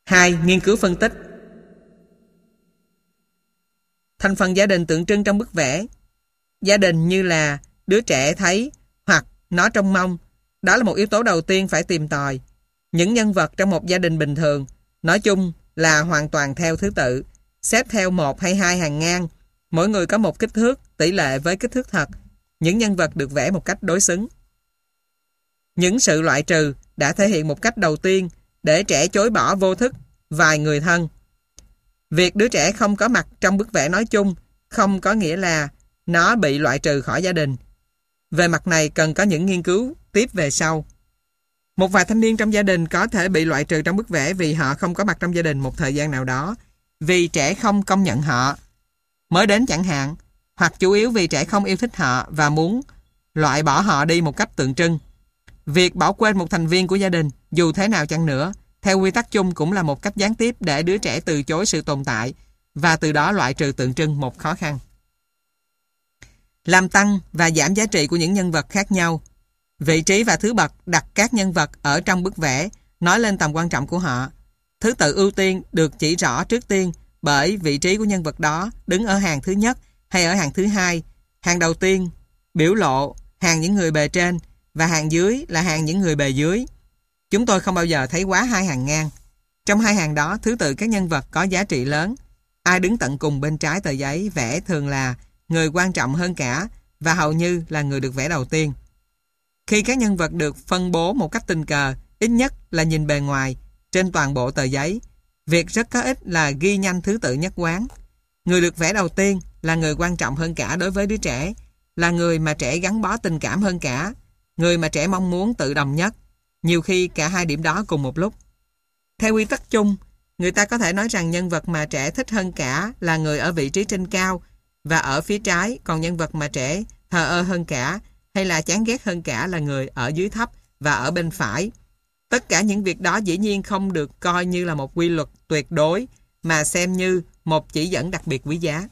2. Nghiên cứu phân tích. Thành phần gia đình tượng trưng trong bức vẽ. Gia đình như là đứa trẻ thấy hoặc nó trông mong. Đó là một yếu tố đầu tiên phải tìm tòi. Những nhân vật trong một gia đình bình thường, nói chung là hoàn toàn theo thứ tự, xếp theo 1 hay 2 hàng ngang. Mỗi người có một kích thước, tỷ lệ với kích thước thật. Những nhân vật được vẽ một cách đối xứng. Những sự loại trừ đã thể hiện một cách đầu tiên để trẻ chối bỏ vô thức vài người thân. Việc đứa trẻ không có mặt trong bức vẽ nói chung không có nghĩa là nó bị loại trừ khỏi gia đình. Về mặt này cần có những nghiên cứu tiếp về sau. Một vài thanh niên trong gia đình có thể bị loại trừ trong bức vẽ vì họ không có mặt trong gia đình một thời gian nào đó, vì trẻ không công nhận họ mới đến chẳng hạn, hoặc chủ yếu vì trẻ không yêu thích họ và muốn loại bỏ họ đi một cách tượng trưng. Việc bỏ quên một thành viên của gia đình, dù thế nào chăng nữa, theo quy tắc chung cũng là một cách gián tiếp để đứa trẻ từ chối sự tồn tại và từ đó loại trừ tượng trưng một khó khăn. Làm tăng và giảm giá trị của những nhân vật khác nhau. Vị trí và thứ bậc đặt các nhân vật ở trong bức vẽ nói lên tầm quan trọng của họ. Thứ tự ưu tiên được chỉ rõ trước tiên bởi vị trí của nhân vật đó đứng ở hàng thứ nhất hay ở hàng thứ hai. Hàng đầu tiên biểu lộ hàng những người bề trên và hàng dưới là hàng những người bề dưới. Chúng tôi không bao giờ thấy quá 2 hàng ngang. Trong 2 hàng đó, thứ tự các nhân vật có giá trị lớn. Ai đứng tận cùng bên trái tờ giấy vẽ thường là người quan trọng hơn cả và hầu như là người được vẽ đầu tiên. Khi các nhân vật được phân bố một cách tình cờ, ít nhất là nhìn bề ngoài, trên toàn bộ tờ giấy, việc rất có ích là ghi nhanh thứ tự nhất quán. Người được vẽ đầu tiên là người quan trọng hơn cả đối với đứa trẻ, là người mà trẻ gắn bó tình cảm hơn cả, người mà trẻ mong muốn tự đồng nhất, nhiều khi cả 2 điểm đó cùng một lúc. Theo quy tắc chung, người ta có thể nói rằng nhân vật mà trẻ thích hơn cả là người ở vị trí trên cao và ở phía trái, còn nhân vật mà trẻ thờ ơ hơn cả hay là chán ghét hơn cả là người ở dưới thấp và ở bên phải. Tất cả những việc đó dĩ nhiên không được coi như là một quy luật tuyệt đối mà xem như một chỉ dẫn đặc biệt quý giá.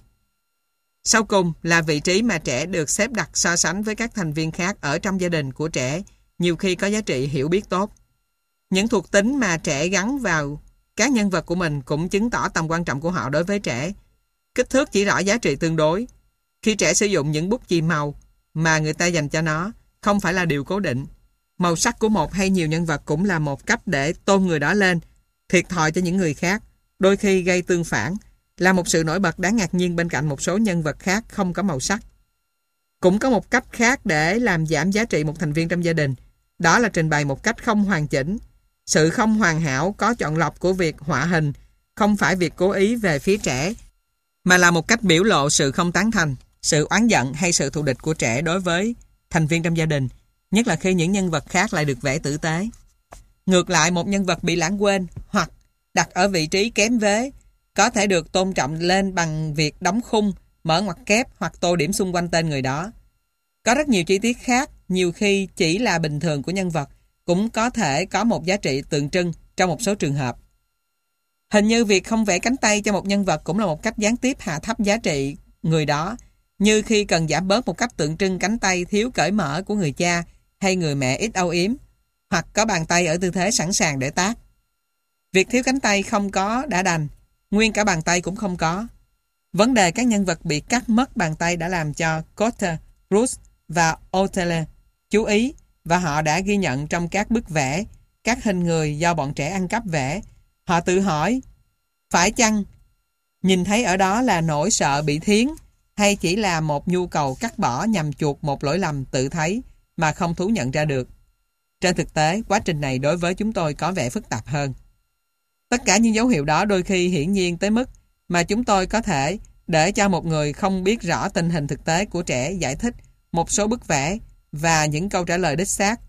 Sau cùng là vị trí mà trẻ được xếp đặt so sánh với các thành viên khác ở trong gia đình của trẻ, nhiều khi có giá trị hiểu biết tốt. Những thuộc tính mà trẻ gắn vào các nhân vật của mình cũng chứng tỏ tầm quan trọng của họ đối với trẻ. Kích thước chỉ rõ giá trị tương đối. Khi trẻ sử dụng những bút chì màu mà người ta dành cho nó, không phải là điều cố định. Màu sắc của một hay nhiều nhân vật cũng là một cách để tôn người đó lên, thiệt thòi cho những người khác, đôi khi gây tương phản, là một sự nổi bật đáng ngạc nhiên bên cạnh một số nhân vật khác không có màu sắc. Cũng có một cách khác để làm giảm giá trị một thành viên trong gia đình, đó là trình bày một cách không hoàn chỉnh. Sự không hoàn hảo có chọn lọc của việc họa hình không phải việc cố ý về phía trẻ, mà là một cách biểu lộ sự không tán thành, sự oán giận hay sự thù địch của trẻ đối với thành viên trong gia đình, nhất là khi những nhân vật khác lại được vẽ tử tế. Ngược lại, một nhân vật bị lãng quên hoặc đặt ở vị trí kém vế có thể được tôn trọng lên bằng việc đóng khung, mở ngoặc kép hoặc tô điểm xung quanh tên người đó. Có rất nhiều chi tiết khác, nhiều khi chỉ là bình thường của nhân vật, cũng có thể có một giá trị tượng trưng trong một số trường hợp. Hình như việc không vẽ cánh tay cho một nhân vật cũng là một cách gián tiếp hạ thấp giá trị người đó, như khi cần giảm bớt một cách tượng trưng cánh tay thiếu cởi mở của người cha hay người mẹ ít âu yếm, hoặc có bàn tay ở tư thế sẵn sàng để tác. Việc thiếu cánh tay không có đã đành, nguyên cả bàn tay cũng không có. Vấn đề các nhân vật bị cắt mất bàn tay đã làm cho Cotter, Roos và Otele chú ý, và họ đã ghi nhận trong các bức vẽ các hình người do bọn trẻ ăn cắp vẽ. Họ tự hỏi, phải chăng nhìn thấy ở đó là nỗi sợ bị thiến, hay chỉ là một nhu cầu cắt bỏ nhằm chuộc một lỗi lầm tự thấy mà không thú nhận ra được. Trên thực tế, quá trình này đối với chúng tôi có vẻ phức tạp hơn. Tất cả những dấu hiệu đó đôi khi hiển nhiên tới mức mà chúng tôi có thể để cho một người không biết rõ tình hình thực tế của trẻ giải thích một số bức vẽ và những câu trả lời đích xác.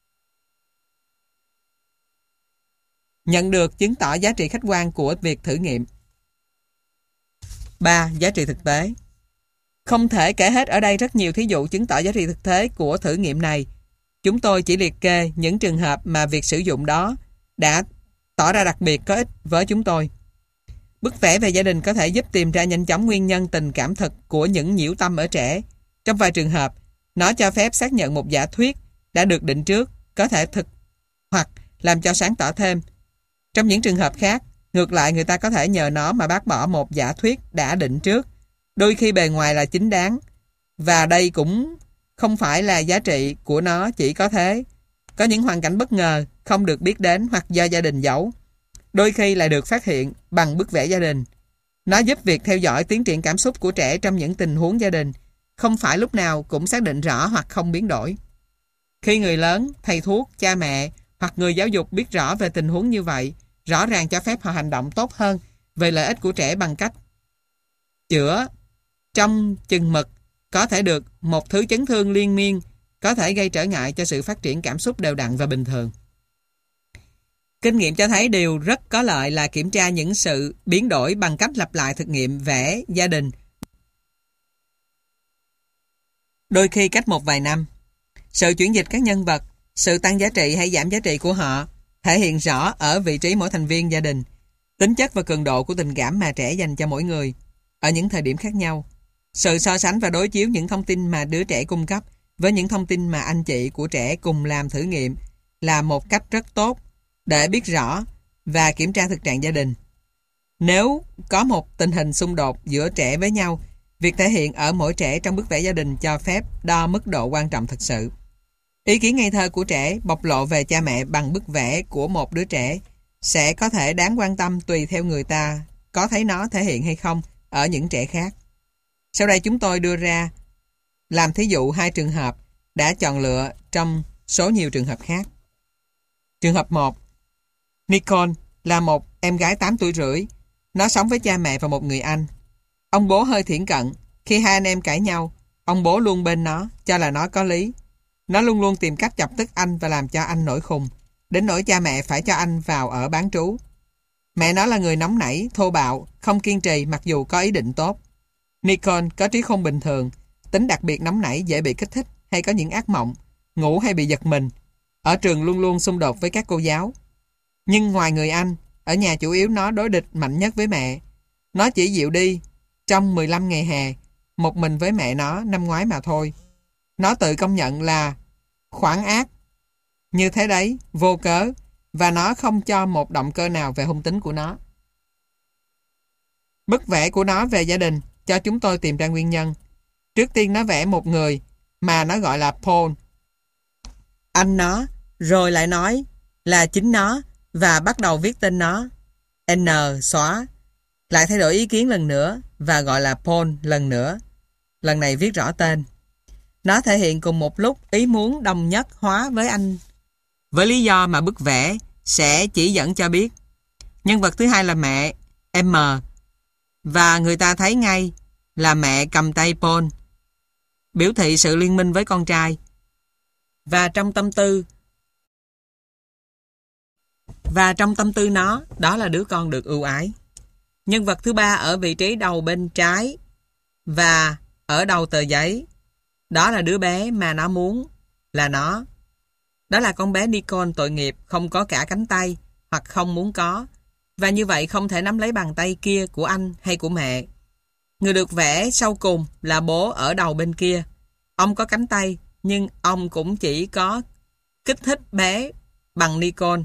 Nhận được chứng tỏ giá trị khách quan của việc thử nghiệm. 3. Giá trị thực tế. Không thể kể hết ở đây rất nhiều thí dụ chứng tỏ giá trị thực tế của thử nghiệm này. Chúng tôi chỉ liệt kê những trường hợp mà việc sử dụng đó đã tỏ ra đặc biệt có ích với chúng tôi. Bức vẽ về gia đình có thể giúp tìm ra nhanh chóng nguyên nhân tình cảm thực của những nhiễu tâm ở trẻ. Trong vài trường hợp, nó cho phép xác nhận một giả thuyết đã được định trước, có thể thực hoặc làm cho sáng tỏ thêm. Trong những trường hợp khác, Ngược lại, người ta có thể nhờ nó mà bác bỏ một giả thuyết đã định trước. Đôi khi bề ngoài là chính đáng, và đây cũng không phải là giá trị của nó chỉ có thế. Có những hoàn cảnh bất ngờ, không được biết đến hoặc do gia đình giấu. Đôi khi lại được phát hiện bằng bức vẽ gia đình. Nó giúp việc theo dõi tiến triển cảm xúc của trẻ trong những tình huống gia đình, không phải lúc nào cũng xác định rõ hoặc không biến đổi. Khi người lớn, thầy thuốc, cha mẹ hoặc người giáo dục biết rõ về tình huống như vậy, rõ ràng cho phép họ hành động tốt hơn về lợi ích của trẻ bằng cách chữa trong chừng mực có thể được một thứ chấn thương liên miên có thể gây trở ngại cho sự phát triển cảm xúc đều đặn và bình thường. Kinh nghiệm cho thấy điều rất có lợi là kiểm tra những sự biến đổi bằng cách lặp lại thực nghiệm vẽ gia đình, đôi khi cách một vài năm. Sự chuyển dịch các nhân vật, sự tăng giá trị hay giảm giá trị của họ thể hiện rõ ở vị trí mỗi thành viên gia đình, tính chất và cường độ của tình cảm mà trẻ dành cho mỗi người ở những thời điểm khác nhau. Sự so sánh và đối chiếu những thông tin mà đứa trẻ cung cấp với những thông tin mà anh chị của trẻ cùng làm thử nghiệm là một cách rất tốt để biết rõ và kiểm tra thực trạng gia đình. Nếu có một tình hình xung đột giữa trẻ với nhau, việc thể hiện ở mỗi trẻ trong bức vẽ gia đình cho phép đo mức độ quan trọng thực sự. Ý kiến ngây thơ của trẻ bộc lộ về cha mẹ bằng bức vẽ của một đứa trẻ sẽ có thể đáng quan tâm tùy theo người ta có thấy nó thể hiện hay không ở những trẻ khác. Sau đây chúng tôi đưa ra làm thí dụ 2 trường hợp đã chọn lựa trong số nhiều trường hợp khác. Trường hợp 1. Nicole là một em gái 8 tuổi rưỡi. Nó sống với cha mẹ và một người anh. Ông bố hơi thiển cận. Khi hai anh em cãi nhau, ông bố luôn bên nó, cho là nó có lý. Nó luôn luôn tìm cách chọc tức anh và làm cho anh nổi khùng, đến nỗi cha mẹ phải cho anh vào ở bán trú. Mẹ nó là người nóng nảy, thô bạo, không kiên trì mặc dù có ý định tốt. Nicole có trí khôn bình thường, tính đặc biệt nóng nảy, dễ bị kích thích hay có những ác mộng, ngủ hay bị giật mình. Ở trường luôn luôn xung đột với các cô giáo. Nhưng ngoài người anh, ở nhà chủ yếu nó đối địch mạnh nhất với mẹ. Nó chỉ dịu đi trong 15 ngày hè, một mình với mẹ nó năm ngoái mà thôi. Nó tự công nhận là khoản ác như thế đấy, vô cớ, và nó không cho một động cơ nào về hung tính của nó. Bức vẽ của nó về gia đình cho chúng tôi tìm ra nguyên nhân. Trước tiên nó vẽ một người mà nó gọi là Paul, anh nó, rồi lại nói là chính nó và bắt đầu viết tên nó. N xóa, lại thay đổi ý kiến lần nữa và gọi là Paul lần nữa. Lần này viết rõ tên. Nó thể hiện cùng một lúc ý muốn đồng nhất hóa với anh, với lý do mà bức vẽ sẽ chỉ dẫn cho biết. Nhân vật thứ hai là mẹ, M, và người ta thấy ngay là mẹ cầm tay Paul, biểu thị sự liên minh với con trai. Và trong tâm tư nó, đó là đứa con được ưu ái. Nhân vật thứ ba ở vị trí đầu bên trái và ở đầu tờ giấy, đó là đứa bé mà nó muốn là nó. Đó là con bé Nicole tội nghiệp, không có cả cánh tay hoặc không muốn có, và như vậy không thể nắm lấy bàn tay kia của anh hay của mẹ. Người được vẽ sau cùng là bố ở đầu bên kia. Ông có cánh tay, nhưng ông cũng chỉ có kích thích bé bằng Nicole.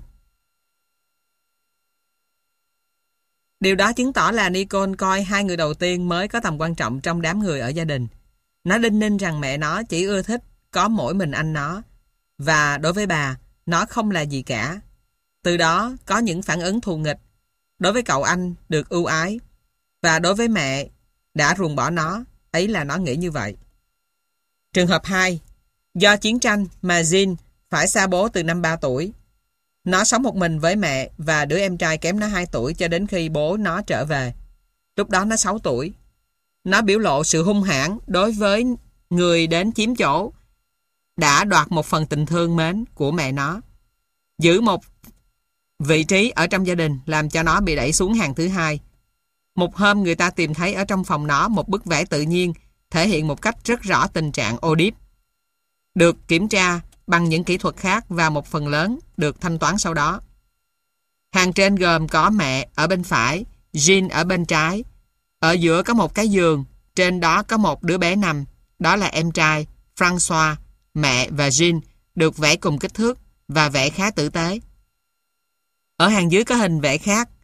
Điều đó chứng tỏ là Nicole coi hai người đầu tiên mới có tầm quan trọng trong đám người ở gia đình. Nó đinh ninh rằng mẹ nó chỉ ưa thích có mỗi mình anh nó, và đối với bà, nó không là gì cả. Từ đó có những phản ứng thù nghịch. Đối với cậu anh được ưu ái, và đối với mẹ đã ruồng bỏ nó, ấy là nó nghĩ như vậy. Trường hợp 2. Do chiến tranh mà Jean phải xa bố từ năm 3 tuổi. Nó sống một mình với mẹ và đứa em trai kém nó 2 tuổi cho đến khi bố nó trở về. Lúc đó nó 6 tuổi. Nó biểu lộ sự hung hãn đối với người đến chiếm chỗ, đã đoạt một phần tình thương mến của mẹ nó. Giữ một vị trí ở trong gia đình làm cho nó bị đẩy xuống hàng thứ hai. Một hôm người ta tìm thấy ở trong phòng nó một bức vẽ tự nhiên thể hiện một cách rất rõ tình trạng Oedip. Được kiểm tra bằng những kỹ thuật khác và một phần lớn được thanh toán sau đó. Hàng trên gồm có mẹ ở bên phải, Jean ở bên trái. Ở giữa có một cái giường, trên đó có một đứa bé nằm. Đó là em trai, François, mẹ và Jean, được vẽ cùng kích thước và vẽ khá tử tế. Ở hàng dưới có hình vẽ khác.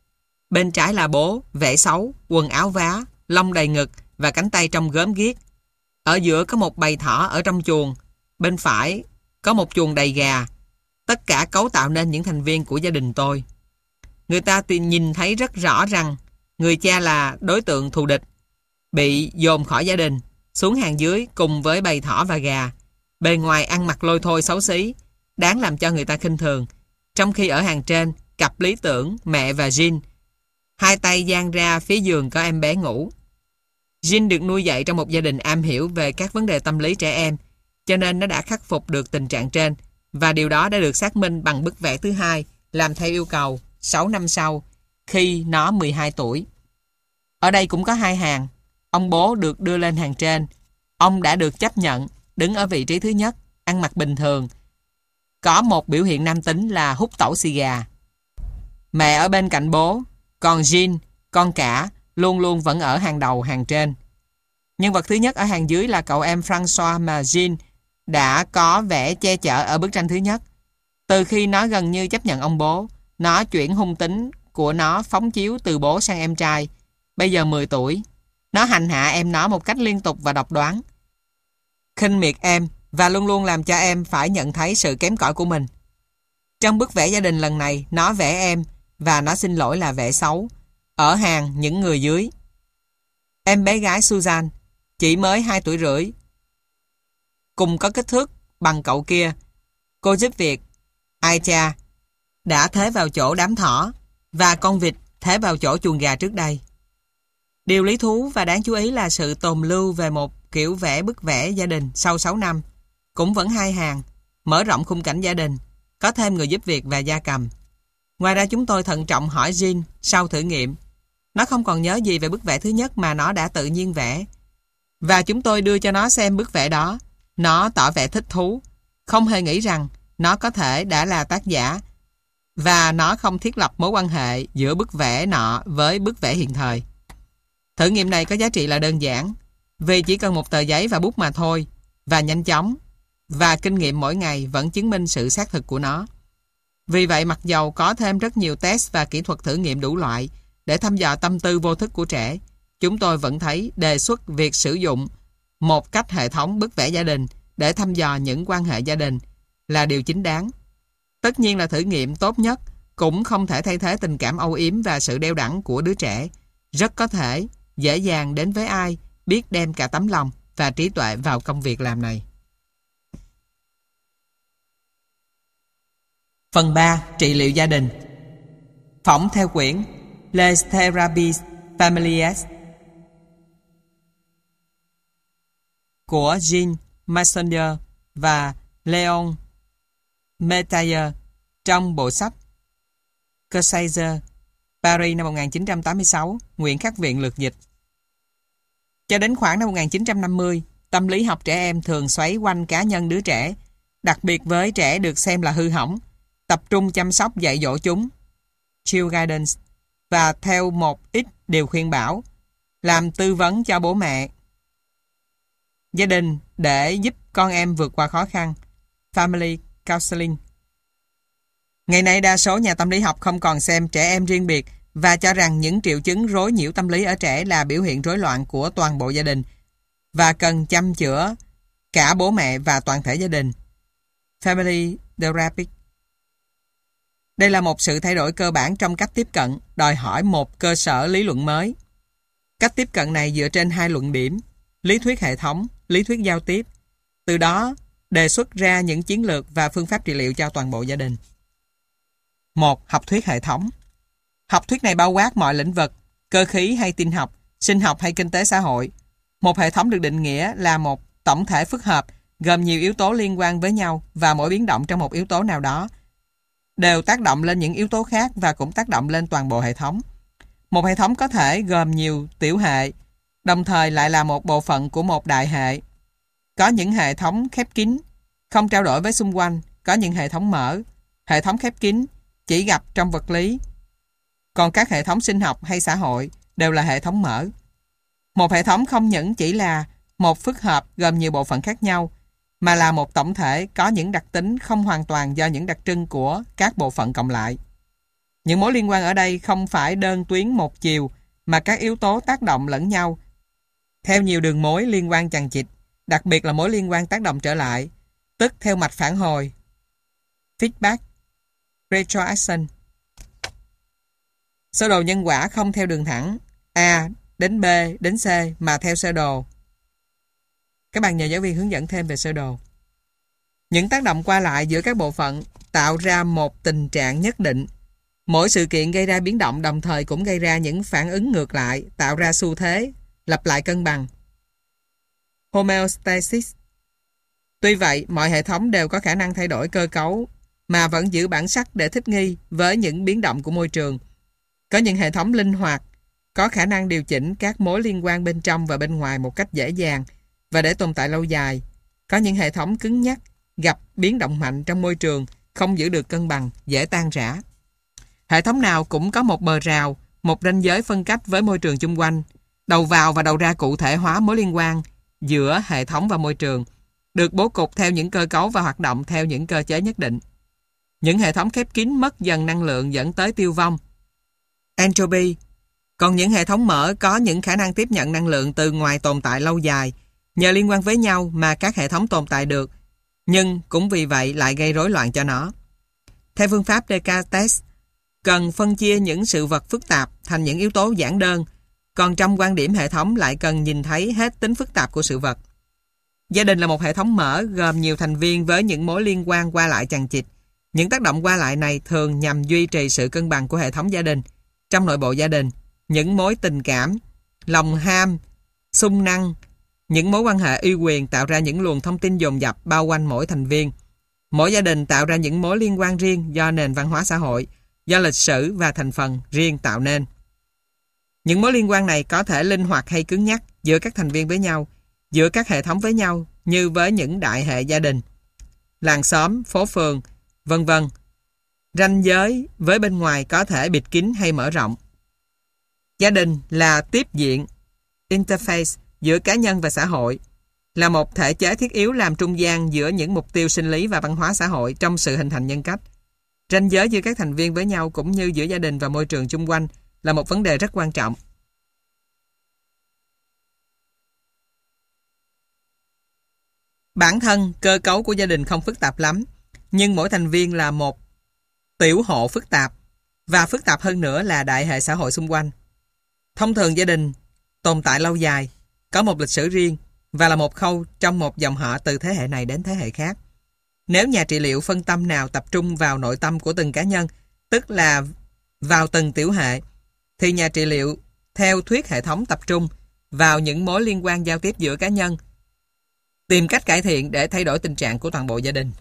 Bên trái là bố, vẻ xấu, quần áo vá, lông đầy ngực và cánh tay trông gớm ghiếc. Ở giữa có một bầy thỏ ở trong chuồng. Bên phải có một chuồng đầy gà. Tất cả cấu tạo nên những thành viên của gia đình tôi. Người ta nhìn thấy rất rõ rằng người cha là đối tượng thù địch, bị dồn khỏi gia đình, xuống hàng dưới cùng với bầy thỏ và gà. Bề ngoài ăn mặc lôi thôi xấu xí, đáng làm cho người ta khinh thường. Trong khi ở hàng trên, cặp lý tưởng, mẹ và Jean, hai tay dang ra phía giường có em bé ngủ. Jean được nuôi dạy trong một gia đình am hiểu về các vấn đề tâm lý trẻ em, cho nên nó đã khắc phục được tình trạng trên, và điều đó đã được xác minh bằng bức vẽ thứ hai, làm theo yêu cầu 6 năm sau, khi nó 12 tuổi. Ở đây cũng có hai hàng. Ông bố được đưa lên hàng trên. Ông đã được chấp nhận, đứng ở vị trí thứ nhất, ăn mặc bình thường. Có một biểu hiện nam tính là hút tẩu xì gà. Mẹ ở bên cạnh bố, còn Jean, con cả, luôn luôn vẫn ở hàng đầu hàng trên. Nhân vật thứ nhất ở hàng dưới là cậu em François mà Jean đã có vẻ che chở ở bức tranh thứ nhất. Từ khi nó gần như chấp nhận ông bố, nó chuyển hung tính của nó phóng chiếu từ bố sang em trai. Bây giờ 10 tuổi, nó hành hạ em nó một cách liên tục và độc đoán, khinh miệt em và luôn luôn làm cho em phải nhận thấy sự kém cỏi của mình. Trong bức vẽ gia đình lần này, nó vẽ em và nó xin lỗi là vẽ xấu. Ở hàng những người dưới, em bé gái Suzanne, chỉ mới 2 tuổi rưỡi, cùng có kích thước bằng cậu kia. Cô giúp việc Aisha đã thế vào chỗ đám thỏ và con vịt thế vào chỗ chuồng gà trước đây. Điều lý thú và đáng chú ý là sự tồn lưu về một kiểu vẽ bức vẽ gia đình sau 6 năm. Cũng vẫn hai hàng, mở rộng khung cảnh gia đình, có thêm người giúp việc và gia cầm. Ngoài ra chúng tôi thận trọng hỏi Jean sau thử nghiệm. Nó không còn nhớ gì về bức vẽ thứ nhất mà nó đã tự nhiên vẽ. Và chúng tôi đưa cho nó xem bức vẽ đó. Nó tỏ vẻ thích thú, không hề nghĩ rằng nó có thể đã là tác giả, và nó không thiết lập mối quan hệ giữa bức vẽ nọ với bức vẽ hiện thời. Thử nghiệm này có giá trị là đơn giản, vì chỉ cần một tờ giấy và bút mà thôi, và nhanh chóng, và kinh nghiệm mỗi ngày vẫn chứng minh sự xác thực của nó. Vì vậy, mặc dầu có thêm rất nhiều test và kỹ thuật thử nghiệm đủ loại để thăm dò tâm tư vô thức của trẻ, chúng tôi vẫn thấy đề xuất việc sử dụng một cách hệ thống bức vẽ gia đình để thăm dò những quan hệ gia đình là điều chính đáng. Tất nhiên là thử nghiệm tốt nhất cũng không thể thay thế tình cảm âu yếm và sự đeo đẳng của đứa trẻ. Rất có thể dễ dàng đến với ai biết đem cả tấm lòng và trí tuệ vào công việc làm này. Phần 3. Trị liệu gia đình. Phỏng theo quyển Les Thérapies Familiales của Jean Massonnier và Léon Metayer trong bộ sách Corsair, Paris năm 1986, Nguyễn Khắc Viện lược dịch. Cho đến khoảng năm 1950, tâm lý học trẻ em thường xoáy quanh cá nhân đứa trẻ, đặc biệt với trẻ được xem là hư hỏng, tập trung chăm sóc dạy dỗ chúng, child guidance, và theo một ít điều khuyên bảo, làm tư vấn cho bố mẹ gia đình để giúp con em vượt qua khó khăn, family counseling. Ngày nay đa số nhà tâm lý học không còn xem trẻ em riêng biệt và cho rằng những triệu chứng rối nhiễu tâm lý ở trẻ là biểu hiện rối loạn của toàn bộ gia đình và cần chăm chữa cả bố mẹ và toàn thể gia đình. Family therapy. Đây là một sự thay đổi cơ bản trong cách tiếp cận, đòi hỏi một cơ sở lý luận mới. Cách tiếp cận này dựa trên hai luận điểm: lý thuyết hệ thống, lý thuyết giao tiếp. Từ đó, đề xuất ra những chiến lược và phương pháp trị liệu cho toàn bộ gia đình. 1. Học thuyết hệ thống. Học thuyết này bao quát mọi lĩnh vực, cơ khí hay tin học, sinh học hay kinh tế xã hội. Một hệ thống được định nghĩa là một tổng thể phức hợp, gồm nhiều yếu tố liên quan với nhau và mỗi biến động trong một yếu tố nào đó đều tác động lên những yếu tố khác và cũng tác động lên toàn bộ hệ thống. Một hệ thống có thể gồm nhiều tiểu hệ, đồng thời lại là một bộ phận của một đại hệ. Có những hệ thống khép kín, không trao đổi với xung quanh, có những hệ thống mở. Hệ thống khép kín chỉ gặp trong vật lý, còn các hệ thống sinh học hay xã hội đều là hệ thống mở. Một hệ thống không những chỉ là một phức hợp gồm nhiều bộ phận khác nhau, mà là một tổng thể có những đặc tính không hoàn toàn do những đặc trưng của các bộ phận cộng lại. Những mối liên quan ở đây không phải đơn tuyến một chiều, mà các yếu tố tác động lẫn nhau theo nhiều đường mối liên quan chằng chịt, đặc biệt là mối liên quan tác động trở lại, tức theo mạch phản hồi, feedback, retroaction. Sơ đồ nhân quả không theo đường thẳng A đến B đến C mà theo sơ đồ. Các bạn nhờ giáo viên hướng dẫn thêm về sơ đồ. Những tác động qua lại giữa các bộ phận tạo ra một tình trạng nhất định. Mỗi sự kiện gây ra biến động đồng thời cũng gây ra những phản ứng ngược lại, tạo ra xu thế, lặp lại cân bằng. Homeostasis. Tuy vậy, mọi hệ thống đều có khả năng thay đổi cơ cấu mà vẫn giữ bản sắc để thích nghi với những biến động của môi trường. Có những hệ thống linh hoạt, có khả năng điều chỉnh các mối liên quan bên trong và bên ngoài một cách dễ dàng và để tồn tại lâu dài. Có những hệ thống cứng nhắc, gặp biến động mạnh trong môi trường, không giữ được cân bằng, dễ tan rã. Hệ thống nào cũng có một bờ rào, một ranh giới phân cách với môi trường chung quanh, đầu vào và đầu ra cụ thể hóa mối liên quan giữa hệ thống và môi trường, được bố cục theo những cơ cấu và hoạt động theo những cơ chế nhất định. Những hệ thống khép kín mất dần năng lượng dẫn tới tiêu vong, entropy. Còn những hệ thống mở có những khả năng tiếp nhận năng lượng từ ngoài tồn tại lâu dài, nhờ liên quan với nhau mà các hệ thống tồn tại được, nhưng cũng vì vậy lại gây rối loạn cho nó. Theo phương pháp Descartes, cần phân chia những sự vật phức tạp thành những yếu tố giản đơn, còn trong quan điểm hệ thống lại cần nhìn thấy hết tính phức tạp của sự vật. Gia đình là một hệ thống mở gồm nhiều thành viên với những mối liên quan qua lại chằng chịt. Những tác động qua lại này thường nhằm duy trì sự cân bằng của hệ thống gia đình. Trong nội bộ gia đình, những mối tình cảm, lòng ham, xung năng, những mối quan hệ uy quyền tạo ra những luồng thông tin dồn dập bao quanh mỗi thành viên. Mỗi gia đình tạo ra những mối liên quan riêng do nền văn hóa xã hội, do lịch sử và thành phần riêng tạo nên. Những mối liên quan này có thể linh hoạt hay cứng nhắc giữa các thành viên với nhau, giữa các hệ thống với nhau như với những đại hệ gia đình, làng xóm, phố phường, vân vân. Ranh giới với bên ngoài có thể bịt kín hay mở rộng. Gia đình là tiếp diện, interface giữa cá nhân và xã hội, là một thể chế thiết yếu làm trung gian giữa những mục tiêu sinh lý và văn hóa xã hội trong sự hình thành nhân cách. Ranh giới giữa các thành viên với nhau cũng như giữa gia đình và môi trường chung quanh là một vấn đề rất quan trọng. Bản thân, cơ cấu của gia đình không phức tạp lắm, nhưng mỗi thành viên là một tiểu hộ phức tạp, và phức tạp hơn nữa là đại hệ xã hội xung quanh. Thông thường gia đình tồn tại lâu dài, có một lịch sử riêng và là một khâu trong một dòng họ từ thế hệ này đến thế hệ khác. Nếu nhà trị liệu phân tâm nào tập trung vào nội tâm của từng cá nhân, tức là vào từng tiểu hệ, thì nhà trị liệu theo thuyết hệ thống tập trung vào những mối liên quan giao tiếp giữa cá nhân, tìm cách cải thiện để thay đổi tình trạng của toàn bộ gia đình.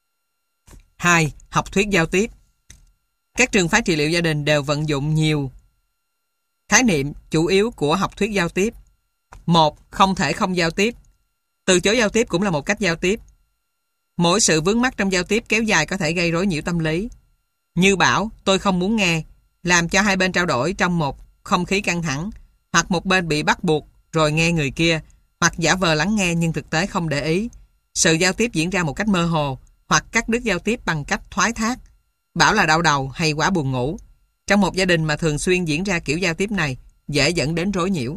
2. Học thuyết giao tiếp. Các trường phái trị liệu gia đình đều vận dụng nhiều khái niệm chủ yếu của học thuyết giao tiếp. 1. Không thể không giao tiếp. Từ chối giao tiếp cũng là một cách giao tiếp. Mỗi sự vướng mắc trong giao tiếp kéo dài có thể gây rối nhiễu tâm lý. Như bảo, tôi không muốn nghe, làm cho hai bên trao đổi trong một không khí căng thẳng, hoặc một bên bị bắt buộc rồi nghe người kia, hoặc giả vờ lắng nghe nhưng thực tế không để ý. Sự giao tiếp diễn ra một cách mơ hồ, hoặc cắt đứt giao tiếp bằng cách thoái thác, bảo là đau đầu hay quá buồn ngủ. Trong một gia đình mà thường xuyên diễn ra kiểu giao tiếp này, dễ dẫn đến rối nhiễu.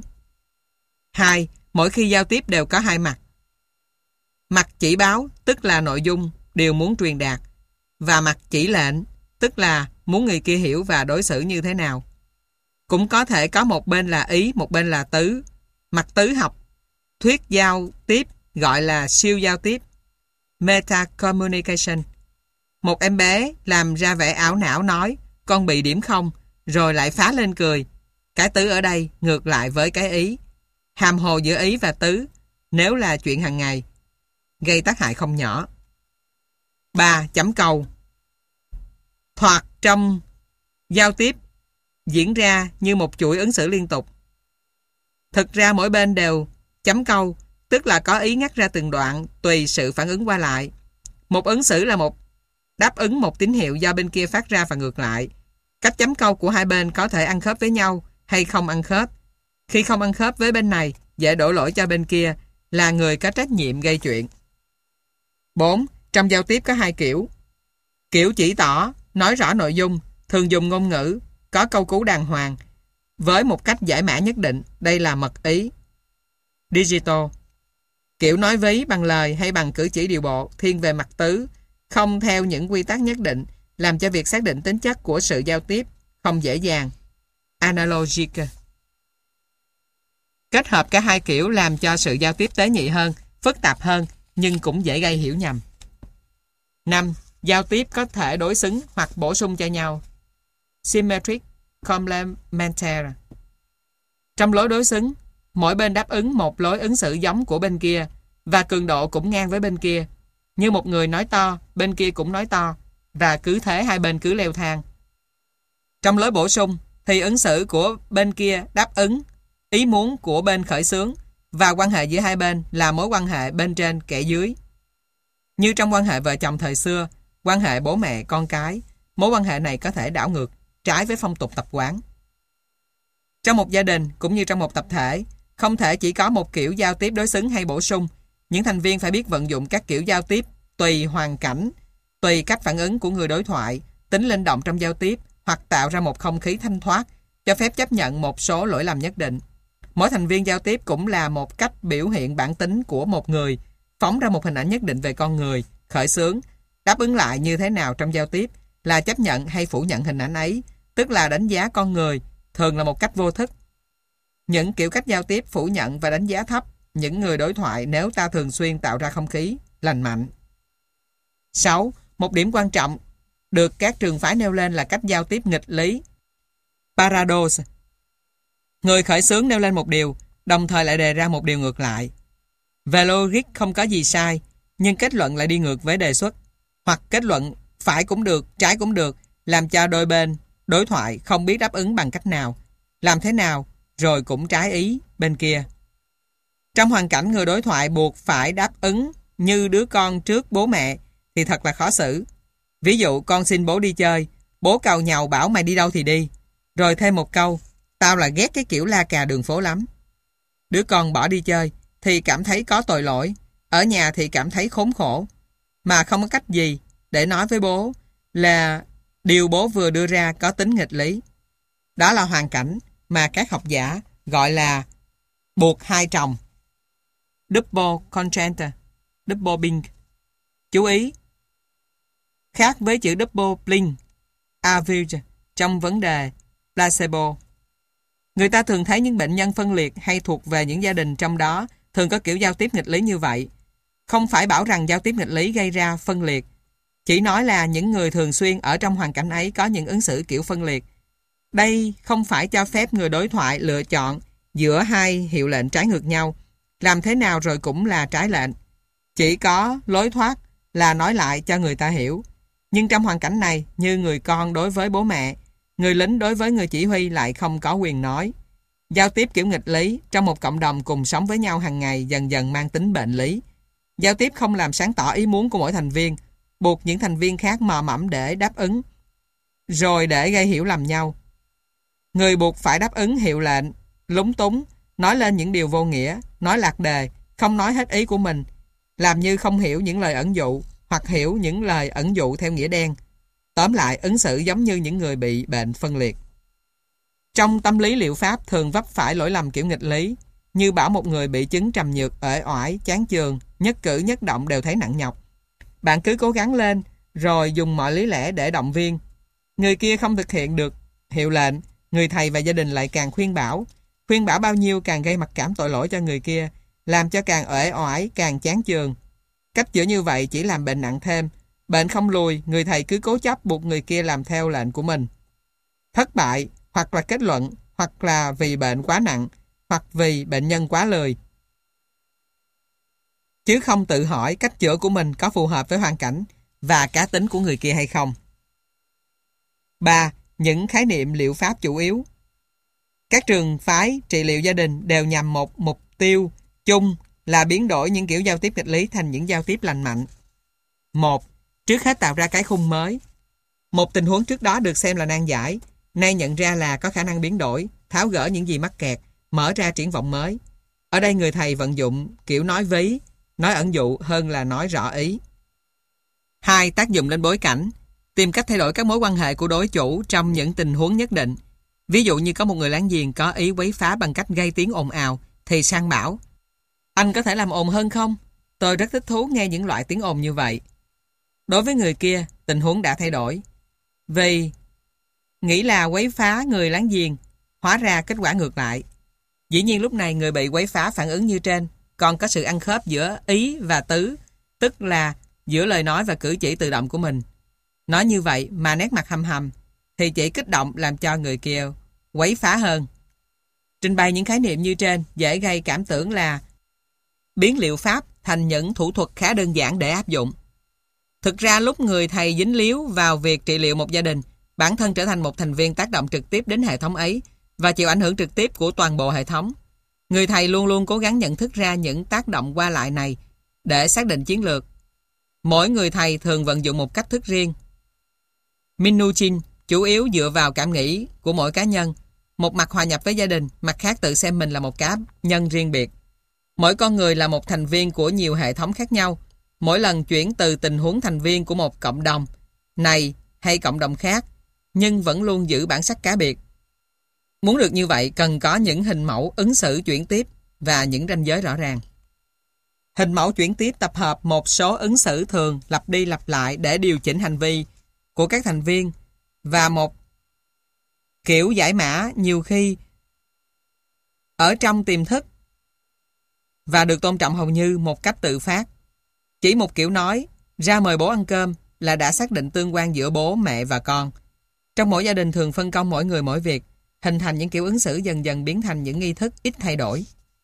2. Mỗi khi giao tiếp đều có hai mặt. Mặt chỉ báo, tức là nội dung, điều muốn truyền đạt, và mặt chỉ lệnh, tức là muốn người kia hiểu và đối xử như thế nào. Cũng có thể có một bên là ý, một bên là tứ. Mặt tứ học thuyết giao tiếp gọi là siêu giao tiếp, metacommunication. Một em bé làm ra vẻ ảo não nói con bị điểm không, rồi lại phá lên cười. Cái tứ ở đây ngược lại với cái ý. Hàm hồ giữa ý và tứ, nếu là chuyện hàng ngày, gây tác hại không nhỏ. 3. Chấm câu. Thoạt trong giao tiếp diễn ra như một chuỗi ứng xử liên tục. Thực ra mỗi bên đều chấm câu, tức là có ý ngắt ra từng đoạn tùy sự phản ứng qua lại. Một ứng xử là một đáp ứng một tín hiệu do bên kia phát ra và ngược lại. Cách chấm câu của hai bên có thể ăn khớp với nhau hay không ăn khớp. Khi không ăn khớp với bên này, dễ đổ lỗi cho bên kia, là người có trách nhiệm gây chuyện. 4. Trong giao tiếp có hai kiểu. Kiểu chỉ tỏ, nói rõ nội dung, thường dùng ngôn ngữ, có câu cú đàng hoàng, với một cách giải mã nhất định. Đây là mật ý. Digital. Kiểu nói ví bằng lời hay bằng cử chỉ điều bộ, thiên về mặt tứ, không theo những quy tắc nhất định, làm cho việc xác định tính chất của sự giao tiếp không dễ dàng. Analogic. Kết hợp cả hai kiểu làm cho sự giao tiếp tế nhị hơn, phức tạp hơn, nhưng cũng dễ gây hiểu nhầm. 5. Giao tiếp có thể đối xứng hoặc bổ sung cho nhau. Symmetric complementary. Trong lối đối xứng, mỗi bên đáp ứng một lối ứng xử giống của bên kia và cường độ cũng ngang với bên kia. Như một người nói to, bên kia cũng nói to, và cứ thế hai bên cứ leo thang. Trong lối bổ sung thì ứng xử của bên kia đáp ứng ý muốn của bên khởi xướng và quan hệ giữa hai bên là mối quan hệ bên trên kẻ dưới. Như trong quan hệ vợ chồng thời xưa, quan hệ bố mẹ con cái, mối quan hệ này có thể đảo ngược, trái với phong tục tập quán. Trong một gia đình cũng như trong một tập thể, không thể chỉ có một kiểu giao tiếp đối xứng hay bổ sung. Những thành viên phải biết vận dụng các kiểu giao tiếp tùy hoàn cảnh, tùy cách phản ứng của người đối thoại, tính linh động trong giao tiếp hoặc tạo ra một không khí thanh thoát, cho phép chấp nhận một số lỗi lầm nhất định. Mỗi thành viên giao tiếp cũng là một cách biểu hiện bản tính của một người, phóng ra một hình ảnh nhất định về con người, khởi xướng, đáp ứng lại như thế nào trong giao tiếp là chấp nhận hay phủ nhận hình ảnh ấy, tức là đánh giá con người, thường là một cách vô thức. Những kiểu cách giao tiếp phủ nhận và đánh giá thấp những người đối thoại nếu ta thường xuyên tạo ra không khí lành mạnh. 6. Một điểm quan trọng được các trường phái nêu lên là cách giao tiếp nghịch lý. Paradox. Người khởi xướng nêu lên một điều, đồng thời lại đề ra một điều ngược lại. Về logic không có gì sai, nhưng kết luận lại đi ngược với đề xuất. Hoặc kết luận phải cũng được, trái cũng được, làm cho đôi bên đối thoại không biết đáp ứng bằng cách nào, làm thế nào, rồi cũng trái ý bên kia. Trong hoàn cảnh người đối thoại buộc phải đáp ứng như đứa con trước bố mẹ thì thật là khó xử. Ví dụ con xin bố đi chơi, bố càu nhàu bảo mày đi đâu thì đi, rồi thêm một câu, tao là ghét cái kiểu la cà đường phố lắm. Đứa con bỏ đi chơi thì cảm thấy có tội lỗi, ở nhà thì cảm thấy khốn khổ, mà không có cách gì để nói với bố là điều bố vừa đưa ra có tính nghịch lý. Đó là hoàn cảnh mà các học giả gọi là buộc hai chồng. Double constraint, double bind. Chú ý, khác với chữ double bind, aveugle trong vấn đề placebo. Người ta thường thấy những bệnh nhân phân liệt hay thuộc về những gia đình trong đó thường có kiểu giao tiếp nghịch lý như vậy. Không phải bảo rằng giao tiếp nghịch lý gây ra phân liệt, chỉ nói là những người thường xuyên ở trong hoàn cảnh ấy có những ứng xử kiểu phân liệt. Đây không phải cho phép người đối thoại lựa chọn giữa hai hiệu lệnh trái ngược nhau, làm thế nào rồi cũng là trái lệnh. Chỉ có lối thoát là nói lại cho người ta hiểu. Nhưng trong hoàn cảnh này, như người con đối với bố mẹ, người lính đối với người chỉ huy lại không có quyền nói. Giao tiếp kiểu nghịch lý trong một cộng đồng cùng sống với nhau hàng ngày dần dần mang tính bệnh lý. Giao tiếp không làm sáng tỏ ý muốn của mỗi thành viên, buộc những thành viên khác mò mẫm để đáp ứng, rồi để gây hiểu lầm nhau. Người buộc phải đáp ứng hiệu lệnh, lúng túng, nói lên những điều vô nghĩa, nói lạc đề, không nói hết ý của mình, làm như không hiểu những lời ẩn dụ, hoặc hiểu những lời ẩn dụ theo nghĩa đen. Tóm lại, ứng xử giống như những người bị bệnh phân liệt. Trong tâm lý liệu pháp thường vấp phải lỗi lầm kiểu nghịch lý, như bảo một người bị chứng trầm nhược, uể oải, chán chường, nhất cử nhất động đều thấy nặng nhọc. Bạn cứ cố gắng lên, rồi dùng mọi lý lẽ để động viên. Người kia không thực hiện được hiệu lệnh, người thầy và gia đình lại càng khuyên bảo. Khuyên bảo bao nhiêu càng gây mặc cảm tội lỗi cho người kia, làm cho càng uể oải, càng chán chường. Cách chữa như vậy chỉ làm bệnh nặng thêm. Bệnh không lùi, người thầy cứ cố chấp buộc người kia làm theo lệnh của mình. Thất bại, hoặc là kết luận, hoặc là vì bệnh quá nặng, hoặc vì bệnh nhân quá lười. Chứ không tự hỏi cách chữa của mình có phù hợp với hoàn cảnh và cá tính của người kia hay không. 3. Những khái niệm liệu pháp chủ yếu. Các trường phái trị liệu gia đình đều nhằm một mục tiêu chung là biến đổi những kiểu giao tiếp nghịch lý thành những giao tiếp lành mạnh. 1. Trước hết tạo ra cái khung mới. Một tình huống trước đó được xem là nan giải, nay nhận ra là có khả năng biến đổi, tháo gỡ những gì mắc kẹt, mở ra triển vọng mới. Ở đây người thầy vận dụng kiểu nói ví, nói ẩn dụ hơn là nói rõ ý. 2. Tác dụng lên bối cảnh. Tìm cách thay đổi các mối quan hệ của đối chủ trong những tình huống nhất định. Ví dụ như có một người láng giềng có ý quấy phá bằng cách gây tiếng ồn ào, thì Sang bảo: anh có thể làm ồn hơn không? Tôi rất thích thú nghe những loại tiếng ồn như vậy. Đối với người kia, tình huống đã thay đổi. Vì nghĩ là quấy phá người láng giềng, hóa ra kết quả ngược lại. Dĩ nhiên lúc này người bị quấy phá phản ứng như trên, còn có sự ăn khớp giữa ý và tứ, tức là giữa lời nói và cử chỉ tự động của mình. Nói như vậy mà nét mặt hầm hầm thì chỉ kích động làm cho người kia quấy phá hơn. Trình bày những khái niệm như trên dễ gây cảm tưởng là biến liệu pháp thành những thủ thuật khá đơn giản để áp dụng. Thực ra lúc người thầy dính líu vào việc trị liệu một gia đình, bản thân trở thành một thành viên tác động trực tiếp đến hệ thống ấy và chịu ảnh hưởng trực tiếp của toàn bộ hệ thống. Người thầy luôn luôn cố gắng nhận thức ra những tác động qua lại này để xác định chiến lược. Mỗi người thầy thường vận dụng một cách thức riêng. Minuchin chủ yếu dựa vào cảm nghĩ của mỗi cá nhân, một mặt hòa nhập với gia đình, mặt khác tự xem mình là một cá nhân riêng biệt. Mỗi con người là một thành viên của nhiều hệ thống khác nhau. Mỗi lần chuyển từ tình huống thành viên của một cộng đồng này hay cộng đồng khác, nhưng vẫn luôn giữ bản sắc cá biệt. Muốn được như vậy cần có những hình mẫu ứng xử chuyển tiếp và những ranh giới rõ ràng. Hình mẫu chuyển tiếp tập hợp một số ứng xử thường lặp đi lặp lại để điều chỉnh hành vi của các thành viên và một kiểu giải mã nhiều khi ở trong tiềm thức và được tôn trọng hầu như một cách tự phát. Chỉ một kiểu nói ra mời bố ăn cơm là đã xác định tương quan giữa bố, mẹ và con. Trong mỗi gia đình thường phân công mỗi người mỗi việc, hình thành những kiểu ứng xử dần dần biến thành những nghi thức ít thay đổi.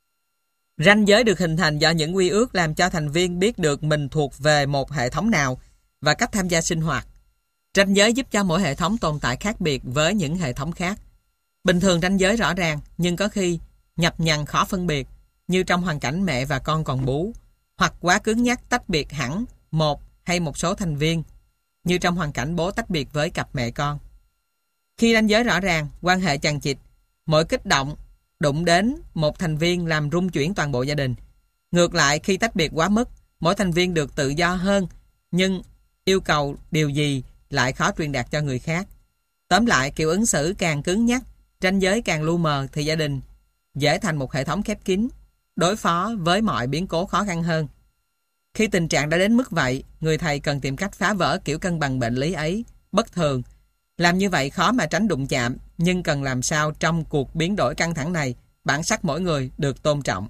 Ranh giới được hình thành do những quy ước làm cho thành viên biết được mình thuộc về một hệ thống nào và cách tham gia sinh hoạt. Ranh giới giúp cho mỗi hệ thống tồn tại khác biệt với những hệ thống khác. Bình thường ranh giới rõ ràng, nhưng có khi nhập nhằng khó phân biệt, như trong hoàn cảnh mẹ và con còn bú, hoặc quá cứng nhắc tách biệt hẳn một hay một số thành viên, như trong hoàn cảnh bố tách biệt với cặp mẹ con. Khi ranh giới rõ ràng, quan hệ chằng chịt, mỗi kích động đụng đến một thành viên làm rung chuyển toàn bộ gia đình. Ngược lại, khi tách biệt quá mức, mỗi thành viên được tự do hơn, nhưng yêu cầu điều gì lại khó truyền đạt cho người khác. Tóm lại, kiểu ứng xử càng cứng nhắc, ranh giới càng lu mờ thì gia đình dễ thành một hệ thống khép kín, đối phó với mọi biến cố khó khăn hơn. Khi tình trạng đã đến mức vậy, người thầy cần tìm cách phá vỡ kiểu cân bằng bệnh lý ấy, bất thường. Làm như vậy khó mà tránh đụng chạm, nhưng cần làm sao trong cuộc biến đổi căng thẳng này, bản sắc mỗi người được tôn trọng.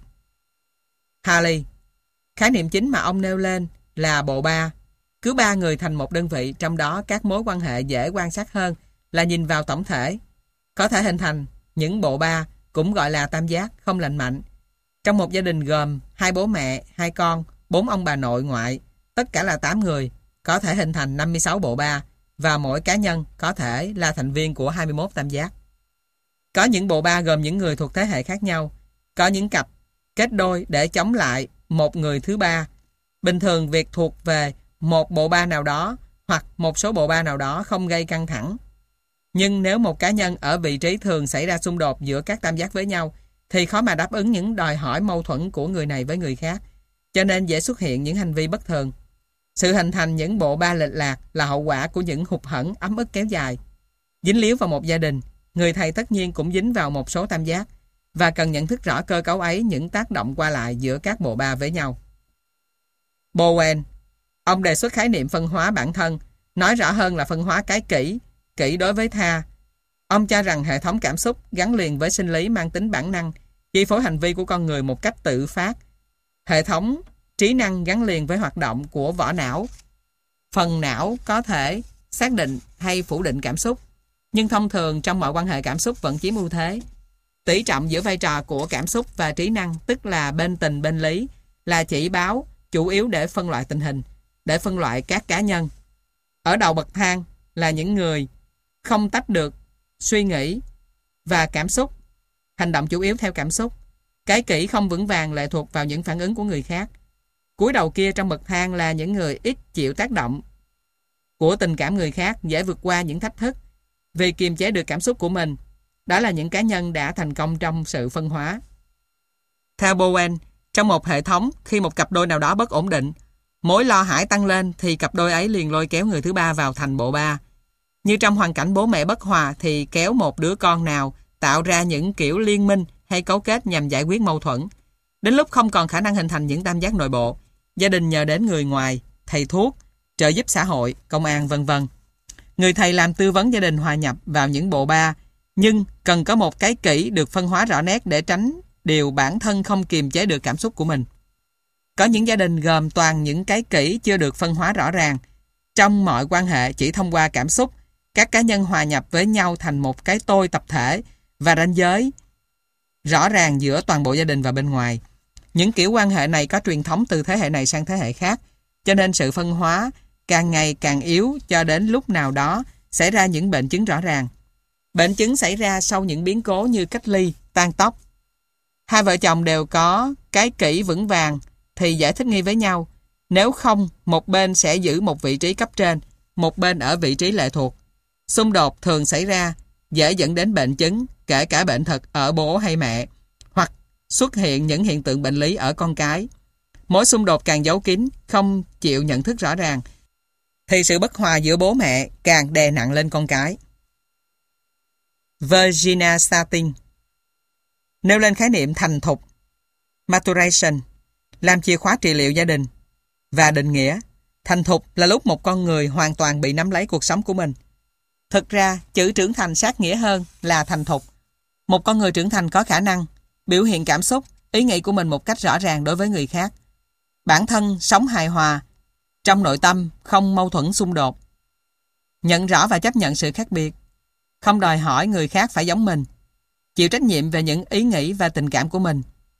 Harley, khái niệm chính mà ông nêu lên là bộ ba. Cứ ba người thành một đơn vị, trong đó các mối quan hệ dễ quan sát hơn là nhìn vào tổng thể. Có thể hình thành những bộ ba, cũng gọi là tam giác, không lành mạnh. Trong một gia đình gồm 2 bố mẹ, 2 con, 4 ông bà nội ngoại, tất cả là 8 người, có thể hình thành 56 bộ ba, và mỗi cá nhân có thể là thành viên của 21 tam giác. Có những bộ ba gồm những người thuộc thế hệ khác nhau, có những cặp kết đôi để chống lại một người thứ ba. Bình thường việc thuộc về một bộ ba nào đó hoặc một số bộ ba nào đó không gây căng thẳng. Nhưng nếu một cá nhân ở vị trí thường xảy ra xung đột giữa các tam giác với nhau, thì khó mà đáp ứng những đòi hỏi mâu thuẫn của người này với người khác, cho nên dễ xuất hiện những hành vi bất thường. Sự hình thành những bộ ba lệch lạc là hậu quả của những hụt hẫng ấm ức kéo dài. Dính líu vào một gia đình, người thầy tất nhiên cũng dính vào một số tam giác và cần nhận thức rõ cơ cấu ấy, những tác động qua lại giữa các bộ ba với nhau. Bowen, ông đề xuất khái niệm phân hóa bản thân, nói rõ hơn là phân hóa cái kỷ đối với tha. Ông cho rằng hệ thống cảm xúc gắn liền với sinh lý mang tính bản năng, chi phối hành vi của con người một cách tự phát. Hệ thống trí năng gắn liền với hoạt động của vỏ não. Phần não có thể xác định hay phủ định cảm xúc, nhưng thông thường trong mọi quan hệ cảm xúc vẫn chiếm ưu thế. Tỷ trọng giữa vai trò của cảm xúc và trí năng, tức là bên tình bên lý, là chỉ báo chủ yếu để phân loại tình hình, để phân loại các cá nhân. Ở đầu bậc thang là những người không tách được suy nghĩ và cảm xúc, hành động chủ yếu theo cảm xúc. Cái kỷ không vững vàng lệ thuộc vào những phản ứng của người khác. Cuối đầu kia trong bậc thang là những người ít chịu tác động của tình cảm người khác, dễ vượt qua những thách thức vì kiềm chế được cảm xúc của mình. Đó là những cá nhân đã thành công trong sự phân hóa. Theo Bowen, trong một hệ thống, khi một cặp đôi nào đó bất ổn định, Mối lo hãi tăng lên thì cặp đôi ấy liền lôi kéo người thứ ba vào thành bộ ba. Như trong hoàn cảnh bố mẹ bất hòa thì kéo một đứa con nào tạo ra những kiểu liên minh hay cấu kết nhằm giải quyết mâu thuẫn. Đến lúc không còn khả năng hình thành những tam giác nội bộ, gia đình nhờ đến người ngoài, thầy thuốc, trợ giúp xã hội, công an vân vân. Người thầy làm tư vấn gia đình hòa nhập vào những bộ ba, nhưng cần có một cái kỷ được phân hóa rõ nét để tránh điều bản thân không kiềm chế được cảm xúc của mình. Có những gia đình gồm toàn những cái kỷ chưa được phân hóa rõ ràng. Trong mọi quan hệ chỉ thông qua cảm xúc, các cá nhân hòa nhập với nhau thành một cái tôi tập thể và ranh giới rõ ràng giữa toàn bộ gia đình và bên ngoài. Những kiểu quan hệ này có truyền thống từ thế hệ này sang thế hệ khác, cho nên sự phân hóa càng ngày càng yếu cho đến lúc nào đó xảy ra những bệnh chứng rõ ràng. Bệnh chứng xảy ra sau những biến cố như cách ly, tan tóc. Hai vợ chồng đều có cái kỷ vững vàng thì dễ thích nghi với nhau. Nếu không, một bên sẽ giữ một vị trí cấp trên, một bên ở vị trí lệ thuộc. Xung đột thường xảy ra, dễ dẫn đến bệnh chứng, kể cả bệnh thật ở bố hay mẹ, hoặc xuất hiện những hiện tượng bệnh lý ở con cái. Mối xung đột càng giấu kín, không chịu nhận thức rõ ràng, thì sự bất hòa giữa bố mẹ càng đè nặng lên con cái. Virginia Satir nêu lên khái niệm thành thục, maturation, làm chìa khóa trị liệu gia đình, và định nghĩa thành thục là lúc một con người hoàn toàn bị nắm lấy cuộc sống của mình. Thực ra, chữ trưởng thành sát nghĩa hơn là thành thục. Một con người trưởng thành có khả năng biểu hiện cảm xúc, ý nghĩ của mình một cách rõ ràng đối với người khác. Bản thân sống hài hòa, trong nội tâm không mâu thuẫn xung đột. Nhận rõ và chấp nhận sự khác biệt, không đòi hỏi người khác phải giống mình. Chịu trách nhiệm về những ý nghĩ và tình cảm của mình.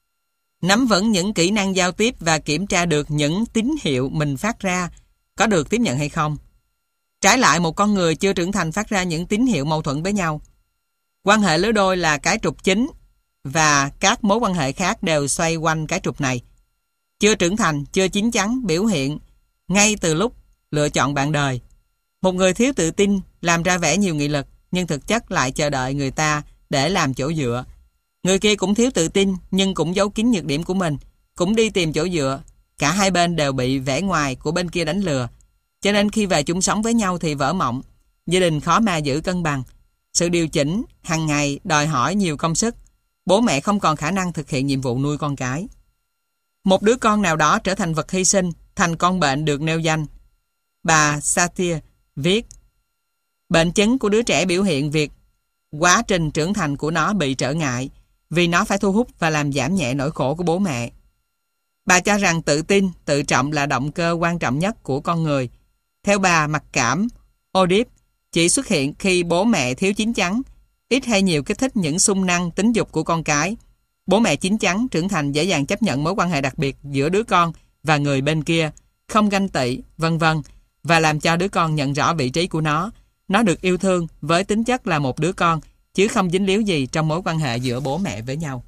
Nắm vững những kỹ năng giao tiếp và kiểm tra được những tín hiệu mình phát ra có được tiếp nhận hay không. Trái lại, một con người chưa trưởng thành phát ra những tín hiệu mâu thuẫn với nhau. Quan hệ lứa đôi là cái trục chính và các mối quan hệ khác đều xoay quanh cái trục này. Chưa trưởng thành, chưa chín chắn biểu hiện ngay từ lúc lựa chọn bạn đời. Một người thiếu tự tin làm ra vẻ nhiều nghị lực nhưng thực chất lại chờ đợi người ta để làm chỗ dựa. Người kia cũng thiếu tự tin nhưng cũng giấu kín nhược điểm của mình, cũng đi tìm chỗ dựa. Cả hai bên đều bị vẻ ngoài của bên kia đánh lừa. Cho nên khi về chung sống với nhau thì vỡ mộng. Gia đình khó mà giữ cân bằng. Sự điều chỉnh hàng ngày đòi hỏi nhiều công sức. Bố mẹ không còn khả năng thực hiện nhiệm vụ nuôi con cái. Một đứa con nào đó trở thành vật hy sinh, thành con bệnh được nêu danh. Bà Satir viết, bệnh chứng của đứa trẻ biểu hiện việc quá trình trưởng thành của nó bị trở ngại vì nó phải thu hút và làm giảm nhẹ nỗi khổ của bố mẹ. Bà cho rằng tự tin, tự trọng là động cơ quan trọng nhất của con người. Theo bà, mặc cảm, Oedip chỉ xuất hiện khi bố mẹ thiếu chín chắn, ít hay nhiều kích thích những xung năng tính dục của con cái. Bố mẹ chín chắn trưởng thành dễ dàng chấp nhận mối quan hệ đặc biệt giữa đứa con và người bên kia, không ganh tị, vân vân, và làm cho đứa con nhận rõ vị trí của nó. Nó được yêu thương với tính chất là một đứa con, chứ không dính líu gì trong mối quan hệ giữa bố mẹ với nhau.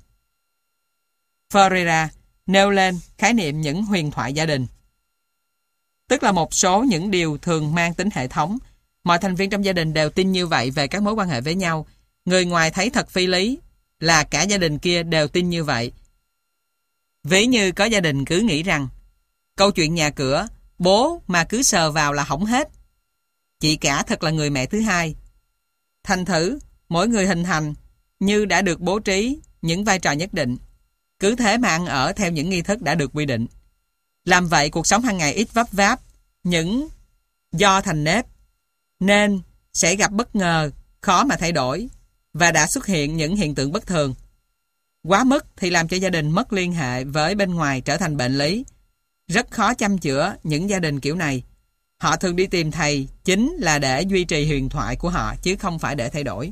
Ferreira nêu lên khái niệm những huyền thoại gia đình. Tức là một số những điều thường mang tính hệ thống. Mọi thành viên trong gia đình đều tin như vậy về các mối quan hệ với nhau. Người ngoài thấy thật phi lý là cả gia đình kia đều tin như vậy. Ví như có gia đình cứ nghĩ rằng câu chuyện nhà cửa, bố mà cứ sờ vào là hỏng hết. Chị cả thật là người mẹ thứ hai. Thành thử, mỗi người hình thành như đã được bố trí những vai trò nhất định. Cứ thế mà ăn ở theo những nghi thức đã được quy định. Làm vậy cuộc sống hàng ngày ít vấp váp, những do thành nếp, nên sẽ gặp bất ngờ, khó mà thay đổi, và đã xuất hiện những hiện tượng bất thường. Quá mức thì làm cho gia đình mất liên hệ với bên ngoài trở thành bệnh lý. Rất khó chăm chữa những gia đình kiểu này. Họ thường đi tìm thầy chính là để duy trì huyền thoại của họ, chứ không phải để thay đổi.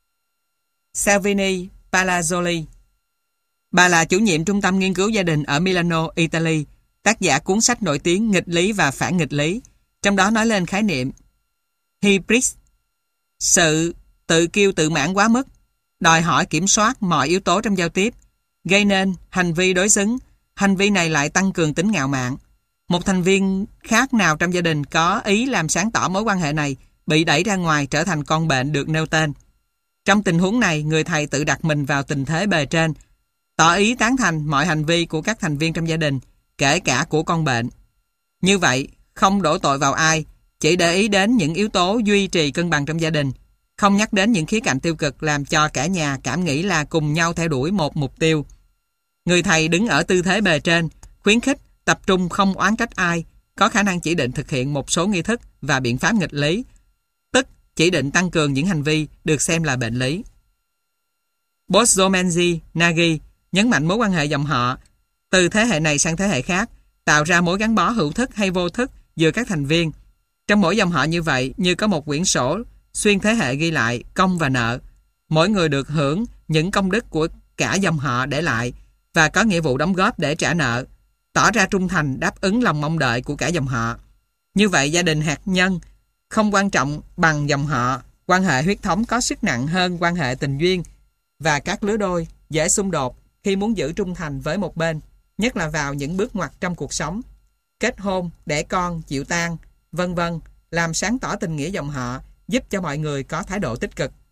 Salvini Palazzoli. Bà là chủ nhiệm trung tâm nghiên cứu gia đình ở Milano, Italy, tác giả cuốn sách nổi tiếng Nghịch lý và phản nghịch lý, trong đó nói lên khái niệm hybris, sự tự kiêu tự mãn quá mức, đòi hỏi kiểm soát mọi yếu tố trong giao tiếp, gây nên hành vi đối xứng. Hành vi này lại tăng cường tính ngạo mạn. Một thành viên khác nào trong gia đình có ý làm sáng tỏ mối quan hệ này bị đẩy ra ngoài trở thành con bệnh được nêu tên. Trong tình huống này, người thầy tự đặt mình vào tình thế bề trên, tỏ ý tán thành mọi hành vi của các thành viên trong gia đình, kể cả của con bệnh. Như vậy, không đổ tội vào ai, chỉ để ý đến những yếu tố duy trì cân bằng trong gia đình, không nhắc đến những khía cạnh tiêu cực làm cho cả nhà cảm nghĩ là cùng nhau theo đuổi một mục tiêu. Người thầy đứng ở tư thế bề trên, khuyến khích, tập trung không oán trách ai, có khả năng chỉ định thực hiện một số nghi thức và biện pháp nghịch lý, tức chỉ định tăng cường những hành vi được xem là bệnh lý. Bozomensky Nagy nhấn mạnh mối quan hệ dòng họ từ thế hệ này sang thế hệ khác, tạo ra mối gắn bó hữu thức hay vô thức giữa các thành viên. Trong mỗi dòng họ như vậy, như có một quyển sổ xuyên thế hệ ghi lại công và nợ. Mỗi người được hưởng những công đức của cả dòng họ để lại và có nghĩa vụ đóng góp để trả nợ, tỏ ra trung thành đáp ứng lòng mong đợi của cả dòng họ. Như vậy, gia đình hạt nhân không quan trọng bằng dòng họ. Quan hệ huyết thống có sức nặng hơn quan hệ tình duyên và các lứa đôi dễ xung đột khi muốn giữ trung thành với một bên, nhất là vào những bước ngoặt trong cuộc sống. Kết hôn, đẻ con, chịu tang, vân vân, làm sáng tỏ tình nghĩa dòng họ, giúp cho mọi người có thái độ tích cực.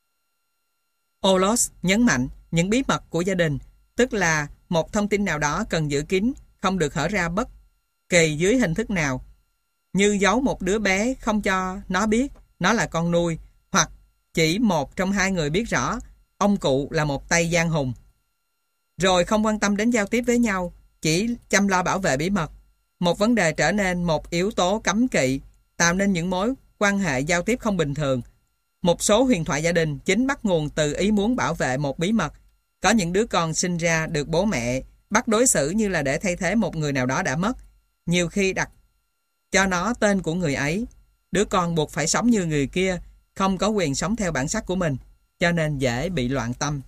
Olos nhấn mạnh những bí mật của gia đình, tức là một thông tin nào đó cần giữ kín, không được hở ra bất kỳ dưới hình thức nào, như giấu một đứa bé không cho nó biết nó là con nuôi, hoặc chỉ một trong hai người biết rõ ông cụ là một tay gian hùng. Rồi không quan tâm đến giao tiếp với nhau, chỉ chăm lo bảo vệ bí mật. Một vấn đề trở nên một yếu tố cấm kỵ, tạo nên những mối quan hệ giao tiếp không bình thường. Một số huyền thoại gia đình chính bắt nguồn từ ý muốn bảo vệ một bí mật. Có những đứa con sinh ra được bố mẹ bắt đối xử như là để thay thế một người nào đó đã mất. Nhiều khi đặt cho nó tên của người ấy. Đứa con buộc phải sống như người kia, không có quyền sống theo bản sắc của mình, cho nên dễ bị loạn tâm.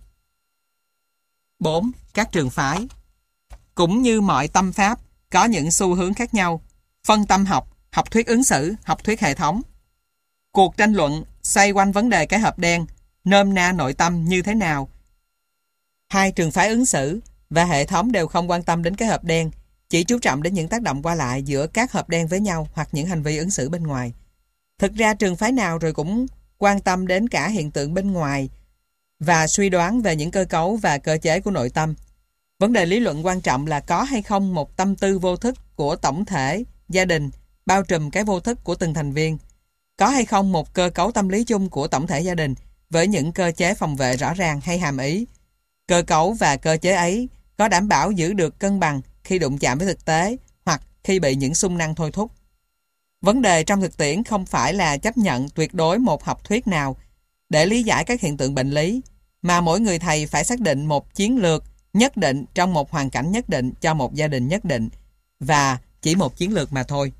4. Các trường phái. Cũng như mọi tâm pháp, có những xu hướng khác nhau. Phân tâm học, học thuyết ứng xử, học thuyết hệ thống. Cuộc tranh luận xoay quanh vấn đề cái hộp đen, nôm na nội tâm như thế nào. Hai trường phái ứng xử và hệ thống đều không quan tâm đến cái hộp đen, chỉ chú trọng đến những tác động qua lại giữa các hộp đen với nhau hoặc những hành vi ứng xử bên ngoài. Thực ra trường phái nào rồi cũng quan tâm đến cả hiện tượng bên ngoài và suy đoán về những cơ cấu và cơ chế của nội tâm. Vấn đề lý luận quan trọng là có hay không một tâm tư vô thức của tổng thể gia đình bao trùm cái vô thức của từng thành viên. Có hay không một cơ cấu tâm lý chung của tổng thể gia đình với những cơ chế phòng vệ rõ ràng hay hàm ý. Cơ cấu và cơ chế ấy có đảm bảo giữ được cân bằng khi đụng chạm với thực tế hoặc khi bị những xung năng thôi thúc. Vấn đề trong thực tiễn không phải là chấp nhận tuyệt đối một học thuyết nào để lý giải các hiện tượng bệnh lý, mà mỗi người thầy phải xác định một chiến lược nhất định trong một hoàn cảnh nhất định cho một gia đình nhất định, và chỉ một chiến lược mà thôi.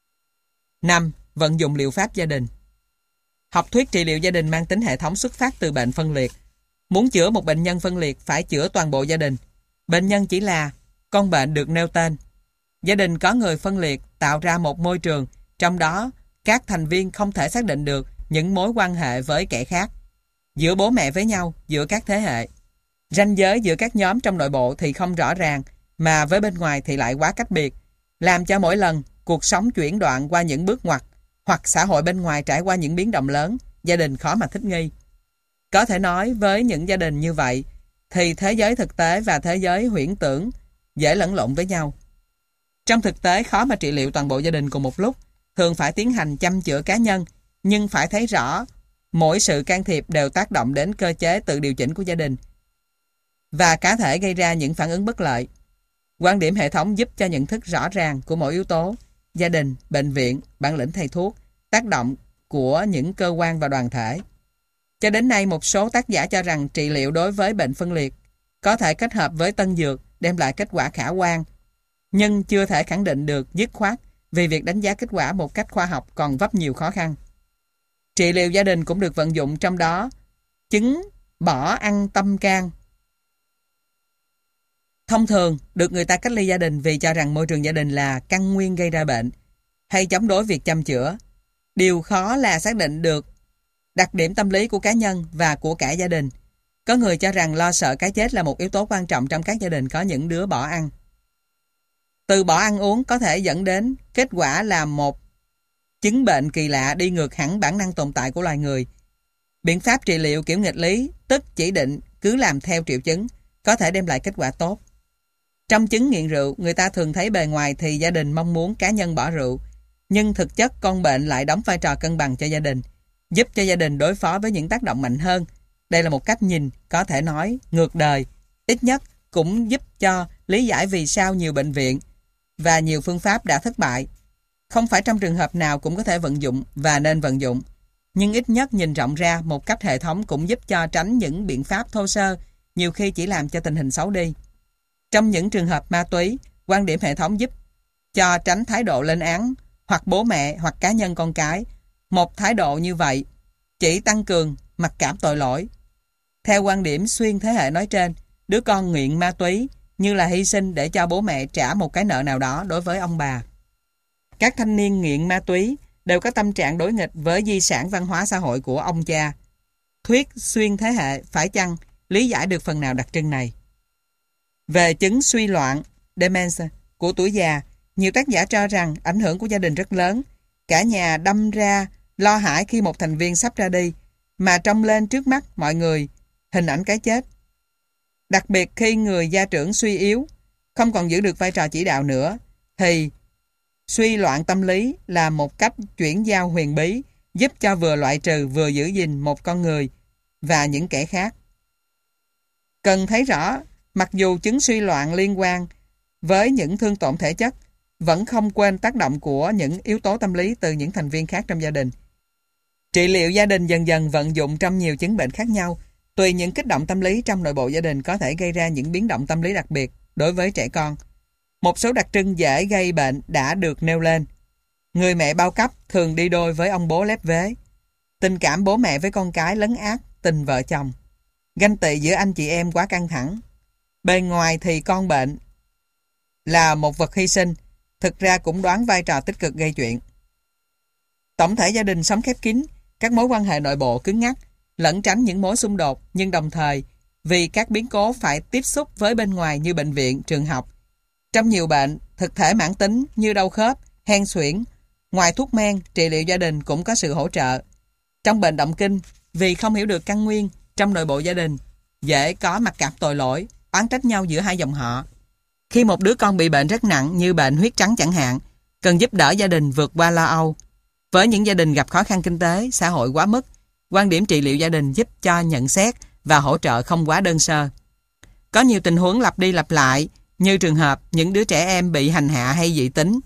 5. Vận dụng liệu pháp gia đình. Học thuyết trị liệu gia đình mang tính hệ thống xuất phát từ bệnh phân liệt. Muốn chữa một bệnh nhân phân liệt phải chữa toàn bộ gia đình. Bệnh nhân chỉ là con bệnh được nêu tên. Gia đình có người phân liệt tạo ra một môi trường, trong đó các thành viên không thể xác định được những mối quan hệ với kẻ khác, giữa bố mẹ với nhau, giữa các thế hệ. Ranh giới giữa các nhóm trong nội bộ thì không rõ ràng, mà với bên ngoài thì lại quá cách biệt, làm cho mỗi lần cuộc sống chuyển đoạn qua những bước ngoặt, hoặc xã hội bên ngoài trải qua những biến động lớn, gia đình khó mà thích nghi. Có thể nói với những gia đình như vậy, thì thế giới thực tế và thế giới huyễn tưởng dễ lẫn lộn với nhau. Trong thực tế khó mà trị liệu toàn bộ gia đình cùng một lúc, thường phải tiến hành chăm chữa cá nhân, nhưng phải thấy rõ mỗi sự can thiệp đều tác động đến cơ chế tự điều chỉnh của gia đình và cá thể gây ra những phản ứng bất lợi. Quan điểm hệ thống giúp cho nhận thức rõ ràng của mỗi yếu tố, gia đình, bệnh viện, bản lĩnh thầy thuốc, tác động của những cơ quan và đoàn thể. Cho đến nay, một số tác giả cho rằng trị liệu đối với bệnh phân liệt có thể kết hợp với tân dược đem lại kết quả khả quan, nhưng chưa thể khẳng định được dứt khoát vì việc đánh giá kết quả một cách khoa học còn vấp nhiều khó khăn. Trị liệu gia đình cũng được vận dụng, trong đó chứng bỏ ăn tâm can thông thường được người ta cách ly gia đình vì cho rằng môi trường gia đình là căn nguyên gây ra bệnh, hay chống đối việc chăm chữa. Điều khó là xác định được đặc điểm tâm lý của cá nhân và của cả gia đình. Có người cho rằng lo sợ cái chết là một yếu tố quan trọng trong các gia đình có những đứa bỏ ăn. Từ bỏ ăn uống có thể dẫn đến kết quả là một chứng bệnh kỳ lạ đi ngược hẳn bản năng tồn tại của loài người. Biện pháp trị liệu kiểu nghịch lý, tức chỉ định cứ làm theo triệu chứng, có thể đem lại kết quả tốt. Trong chứng nghiện rượu, người ta thường thấy bề ngoài thì gia đình mong muốn cá nhân bỏ rượu, nhưng thực chất con bệnh lại đóng vai trò cân bằng cho gia đình, giúp cho gia đình đối phó với những tác động mạnh hơn. Đây là một cách nhìn có thể nói ngược đời, ít nhất cũng giúp cho lý giải vì sao nhiều bệnh viện và nhiều phương pháp đã thất bại. Không phải trong trường hợp nào cũng có thể vận dụng và nên vận dụng, nhưng ít nhất nhìn rộng ra một cách hệ thống cũng giúp cho tránh những biện pháp thô sơ, nhiều khi chỉ làm cho tình hình xấu đi. Trong những trường hợp ma túy, quan điểm hệ thống giúp cho tránh thái độ lên án hoặc bố mẹ hoặc cá nhân con cái. Một thái độ như vậy chỉ tăng cường mặc cảm tội lỗi. Theo quan điểm xuyên thế hệ nói trên, đứa con nghiện ma túy như là hy sinh để cho bố mẹ trả một cái nợ nào đó đối với ông bà. Các thanh niên nghiện ma túy đều có tâm trạng đối nghịch với di sản văn hóa xã hội của ông cha. Thuyết xuyên thế hệ phải chăng lý giải được phần nào đặc trưng này? Về chứng suy loạn dementia của tuổi già, nhiều tác giả cho rằng ảnh hưởng của gia đình rất lớn. Cả nhà đâm ra lo hãi khi một thành viên sắp ra đi, mà trông lên trước mắt mọi người hình ảnh cái chết. Đặc biệt khi người gia trưởng suy yếu, không còn giữ được vai trò chỉ đạo nữa, thì suy loạn tâm lý là một cách chuyển giao huyền bí, giúp cho vừa loại trừ vừa giữ gìn một con người và những kẻ khác. Cần thấy rõ, mặc dù chứng suy loạn liên quan với những thương tổn thể chất, vẫn không quên tác động của những yếu tố tâm lý từ những thành viên khác trong gia đình. Trị liệu gia đình dần dần vận dụng trong nhiều chứng bệnh khác nhau, tùy những kích động tâm lý trong nội bộ gia đình có thể gây ra những biến động tâm lý đặc biệt đối với trẻ con. Một số đặc trưng dễ gây bệnh đã được nêu lên. Người mẹ bao cấp thường đi đôi với ông bố lép vế. Tình cảm bố mẹ với con cái lấn át tình vợ chồng. Ganh tị giữa anh chị em quá căng thẳng. Bề ngoài thì con bệnh là một vật hy sinh, thực ra cũng đoán vai trò tích cực gây chuyện. Tổng thể gia đình sống khép kín, các mối quan hệ nội bộ cứng ngắc, lẩn tránh những mối xung đột, nhưng đồng thời vì các biến cố phải tiếp xúc với bên ngoài như bệnh viện, trường học. Trong nhiều bệnh thực thể mãn tính như đau khớp, hen suyễn, ngoài thuốc men, trị liệu gia đình cũng có sự hỗ trợ. Trong bệnh động kinh, vì không hiểu được căn nguyên trong nội bộ gia đình, dễ có mặc cảm tội lỗi, oán trách nhau giữa hai dòng họ. Khi một đứa con bị bệnh rất nặng như bệnh huyết trắng chẳng hạn, cần giúp đỡ gia đình vượt qua lo âu. Với những gia đình gặp khó khăn kinh tế, xã hội quá mức, quan điểm trị liệu gia đình giúp cho nhận xét và hỗ trợ không quá đơn sơ. Có nhiều tình huống lặp đi lặp lại, như trường hợp những đứa trẻ em bị hành hạ hay dị tính.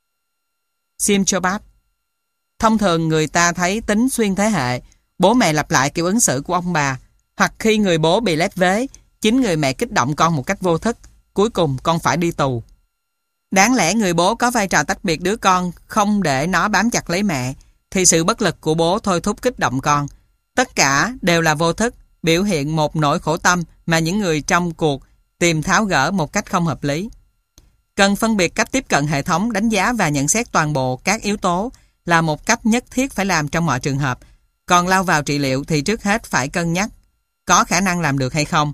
Symptomat. Thông thường người ta thấy tính xuyên thế hệ, bố mẹ lặp lại kiểu ứng xử của ông bà, hoặc khi người bố bị lép vế, chính người mẹ kích động con một cách vô thức, cuối cùng con phải đi tù. Đáng lẽ người bố có vai trò tách biệt đứa con, không để nó bám chặt lấy mẹ, thì sự bất lực của bố thôi thúc kích động con. Tất cả đều là vô thức, biểu hiện một nỗi khổ tâm mà những người trong cuộc tìm tháo gỡ một cách không hợp lý. Cần phân biệt cách tiếp cận hệ thống, đánh giá và nhận xét toàn bộ các yếu tố là một cách nhất thiết phải làm trong mọi trường hợp. Còn lao vào trị liệu thì trước hết phải cân nhắc có khả năng làm được hay không.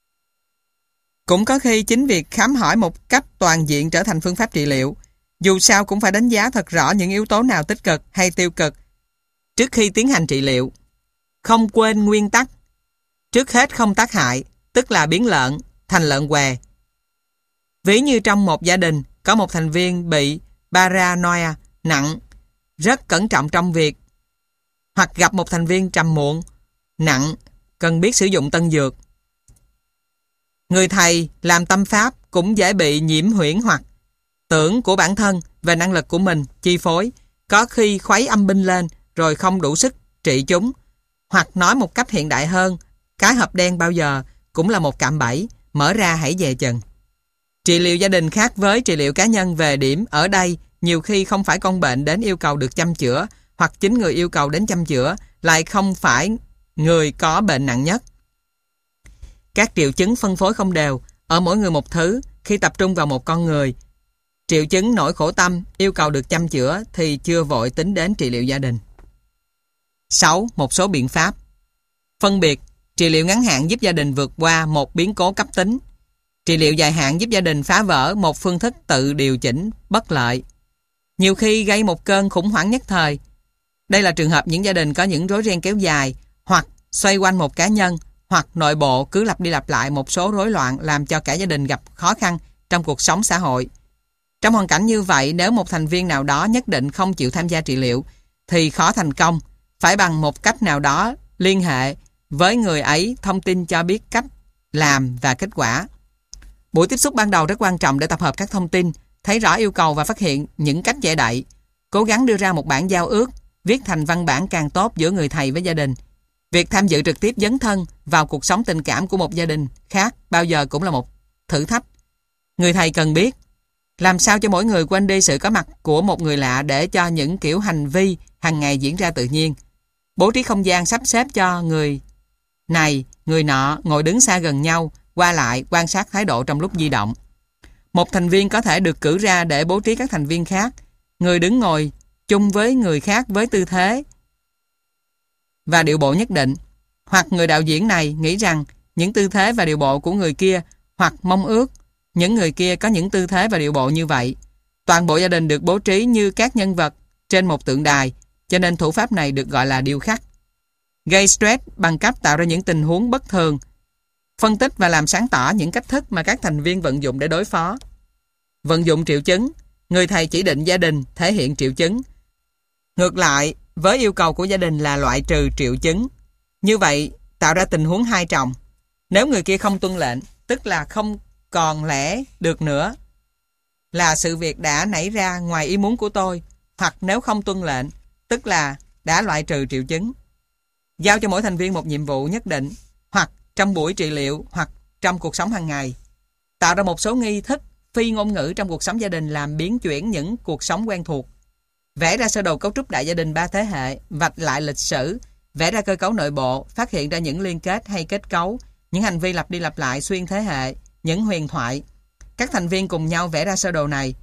Cũng có khi chính việc khám hỏi một cách toàn diện trở thành phương pháp trị liệu. Dù sao cũng phải đánh giá thật rõ những yếu tố nào tích cực hay tiêu cực trước khi tiến hành trị liệu. Không quên nguyên tắc. Trước hết không tác hại, tức là biến lợn thành lợn què. Ví như trong một gia đình có một thành viên bị paranoia nặng, rất cẩn trọng trong việc, hoặc gặp một thành viên trầm muộn nặng, cần biết sử dụng tân dược. Người thầy làm tâm pháp cũng dễ bị nhiễm huyễn hoặc tưởng của bản thân về năng lực của mình chi phối, có khi khuấy âm binh lên rồi không đủ sức trị chúng. Hoặc nói một cách hiện đại hơn, cái hộp đen bao giờ cũng là một cạm bẫy, mở ra hãy dè chừng. Trị liệu gia đình khác với trị liệu cá nhân về điểm ở đây nhiều khi không phải con bệnh đến yêu cầu được chăm chữa, hoặc chính người yêu cầu đến chăm chữa lại không phải người có bệnh nặng nhất. Các triệu chứng phân phối không đều, ở mỗi người một thứ. Khi tập trung vào một con người, triệu chứng nỗi khổ tâm yêu cầu được chăm chữa thì chưa vội tính đến trị liệu gia đình. 6. Một số biện pháp. Phân biệt, trị liệu ngắn hạn giúp gia đình vượt qua một biến cố cấp tính. Trị liệu dài hạn giúp gia đình phá vỡ một phương thức tự điều chỉnh bất lợi, nhiều khi gây một cơn khủng hoảng nhất thời. Đây là trường hợp những gia đình có những rối ren kéo dài, hoặc xoay quanh một cá nhân, hoặc nội bộ cứ lặp đi lặp lại một số rối loạn làm cho cả gia đình gặp khó khăn trong cuộc sống xã hội. Trong hoàn cảnh như vậy, nếu một thành viên nào đó nhất định không chịu tham gia trị liệu, thì khó thành công, phải bằng một cách nào đó liên hệ với người ấy thông tin cho biết cách làm và kết quả. Buổi tiếp xúc ban đầu rất quan trọng để tập hợp các thông tin, thấy rõ yêu cầu và phát hiện những cách che đậy. Cố gắng đưa ra một bản giao ước, viết thành văn bản càng tốt giữa người thầy với gia đình. Việc tham dự trực tiếp dấn thân vào cuộc sống tình cảm của một gia đình khác bao giờ cũng là một thử thách. Người thầy cần biết làm sao cho mỗi người quên đi sự có mặt của một người lạ để cho những kiểu hành vi hàng ngày diễn ra tự nhiên. Bố trí không gian sắp xếp cho người này, người nọ ngồi đứng xa gần nhau, qua lại, quan sát thái độ trong lúc di động. Một thành viên có thể được cử ra để bố trí các thành viên khác. Người đứng ngồi chung với người khác với tư thế và điệu bộ nhất định. Hoặc người đạo diễn này nghĩ rằng những tư thế và điệu bộ của người kia, hoặc mong ước những người kia có những tư thế và điệu bộ như vậy. Toàn bộ gia đình được bố trí như các nhân vật trên một tượng đài, cho nên thủ pháp này được gọi là điêu khắc. Gây stress bằng cách tạo ra những tình huống bất thường, phân tích và làm sáng tỏ những cách thức mà các thành viên vận dụng để đối phó. Vận dụng triệu chứng. Người thầy chỉ định gia đình thể hiện triệu chứng. Ngược lại, với yêu cầu của gia đình là loại trừ triệu chứng. Như vậy, tạo ra tình huống hai trọng. Nếu người kia không tuân lệnh, tức là không còn lẽ được nữa, là sự việc đã nảy ra ngoài ý muốn của tôi, hoặc nếu không tuân lệnh, tức là đã loại trừ triệu chứng. Giao cho mỗi thành viên một nhiệm vụ nhất định, hoặc trong buổi trị liệu, hoặc trong cuộc sống hàng ngày. Tạo ra một số nghi thức phi ngôn ngữ trong cuộc sống gia đình làm biến chuyển những cuộc sống quen thuộc. Vẽ ra sơ đồ cấu trúc đại gia đình 3 thế hệ, vạch lại lịch sử, vẽ ra cơ cấu nội bộ, phát hiện ra những liên kết hay kết cấu, những hành vi lặp đi lặp lại xuyên thế hệ, những huyền thoại. Các thành viên cùng nhau vẽ ra sơ đồ này.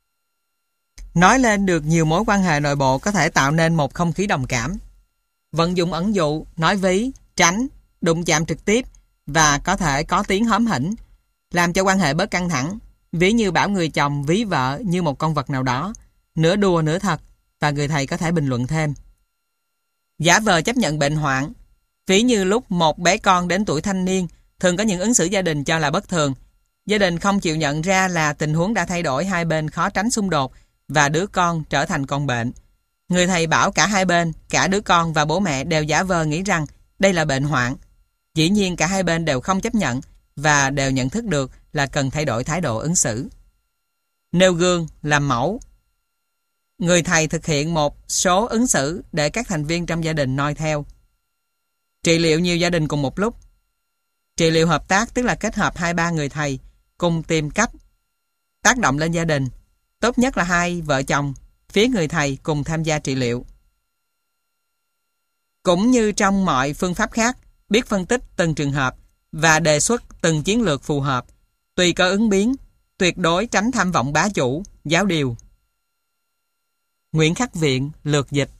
Nói lên được nhiều mối quan hệ nội bộ có thể tạo nên một không khí đồng cảm. Vận dụng ẩn dụ, nói ví, tránh, đụng chạm trực tiếp và có thể có tiếng hóm hỉnh, làm cho quan hệ bớt căng thẳng. Ví như bảo người chồng ví vợ như một con vật nào đó, nửa đùa nửa thật, và người thầy có thể bình luận thêm. Giả vờ chấp nhận bệnh hoạn. Ví như lúc một bé con đến tuổi thanh niên, thường có những ứng xử gia đình cho là bất thường. Gia đình không chịu nhận ra là tình huống đã thay đổi, hai bên khó tránh xung đột và đứa con trở thành con bệnh. Người thầy bảo cả hai bên, cả đứa con và bố mẹ đều giả vờ nghĩ rằng đây là bệnh hoạn. Dĩ nhiên cả hai bên đều không chấp nhận và đều nhận thức được là cần thay đổi thái độ ứng xử. Nêu gương, làm mẫu. Người thầy thực hiện một số ứng xử để các thành viên trong gia đình noi theo. Trị liệu nhiều gia đình cùng một lúc. Trị liệu hợp tác tức là kết hợp 2-3 người thầy cùng tìm cách tác động lên gia đình. Tốt nhất là hai vợ chồng, phía người thầy cùng tham gia trị liệu. Cũng như trong mọi phương pháp khác, biết phân tích từng trường hợp và đề xuất từng chiến lược phù hợp, tùy cơ ứng biến, tuyệt đối tránh tham vọng bá chủ, giáo điều. Nguyễn Khắc Viện, lược dịch.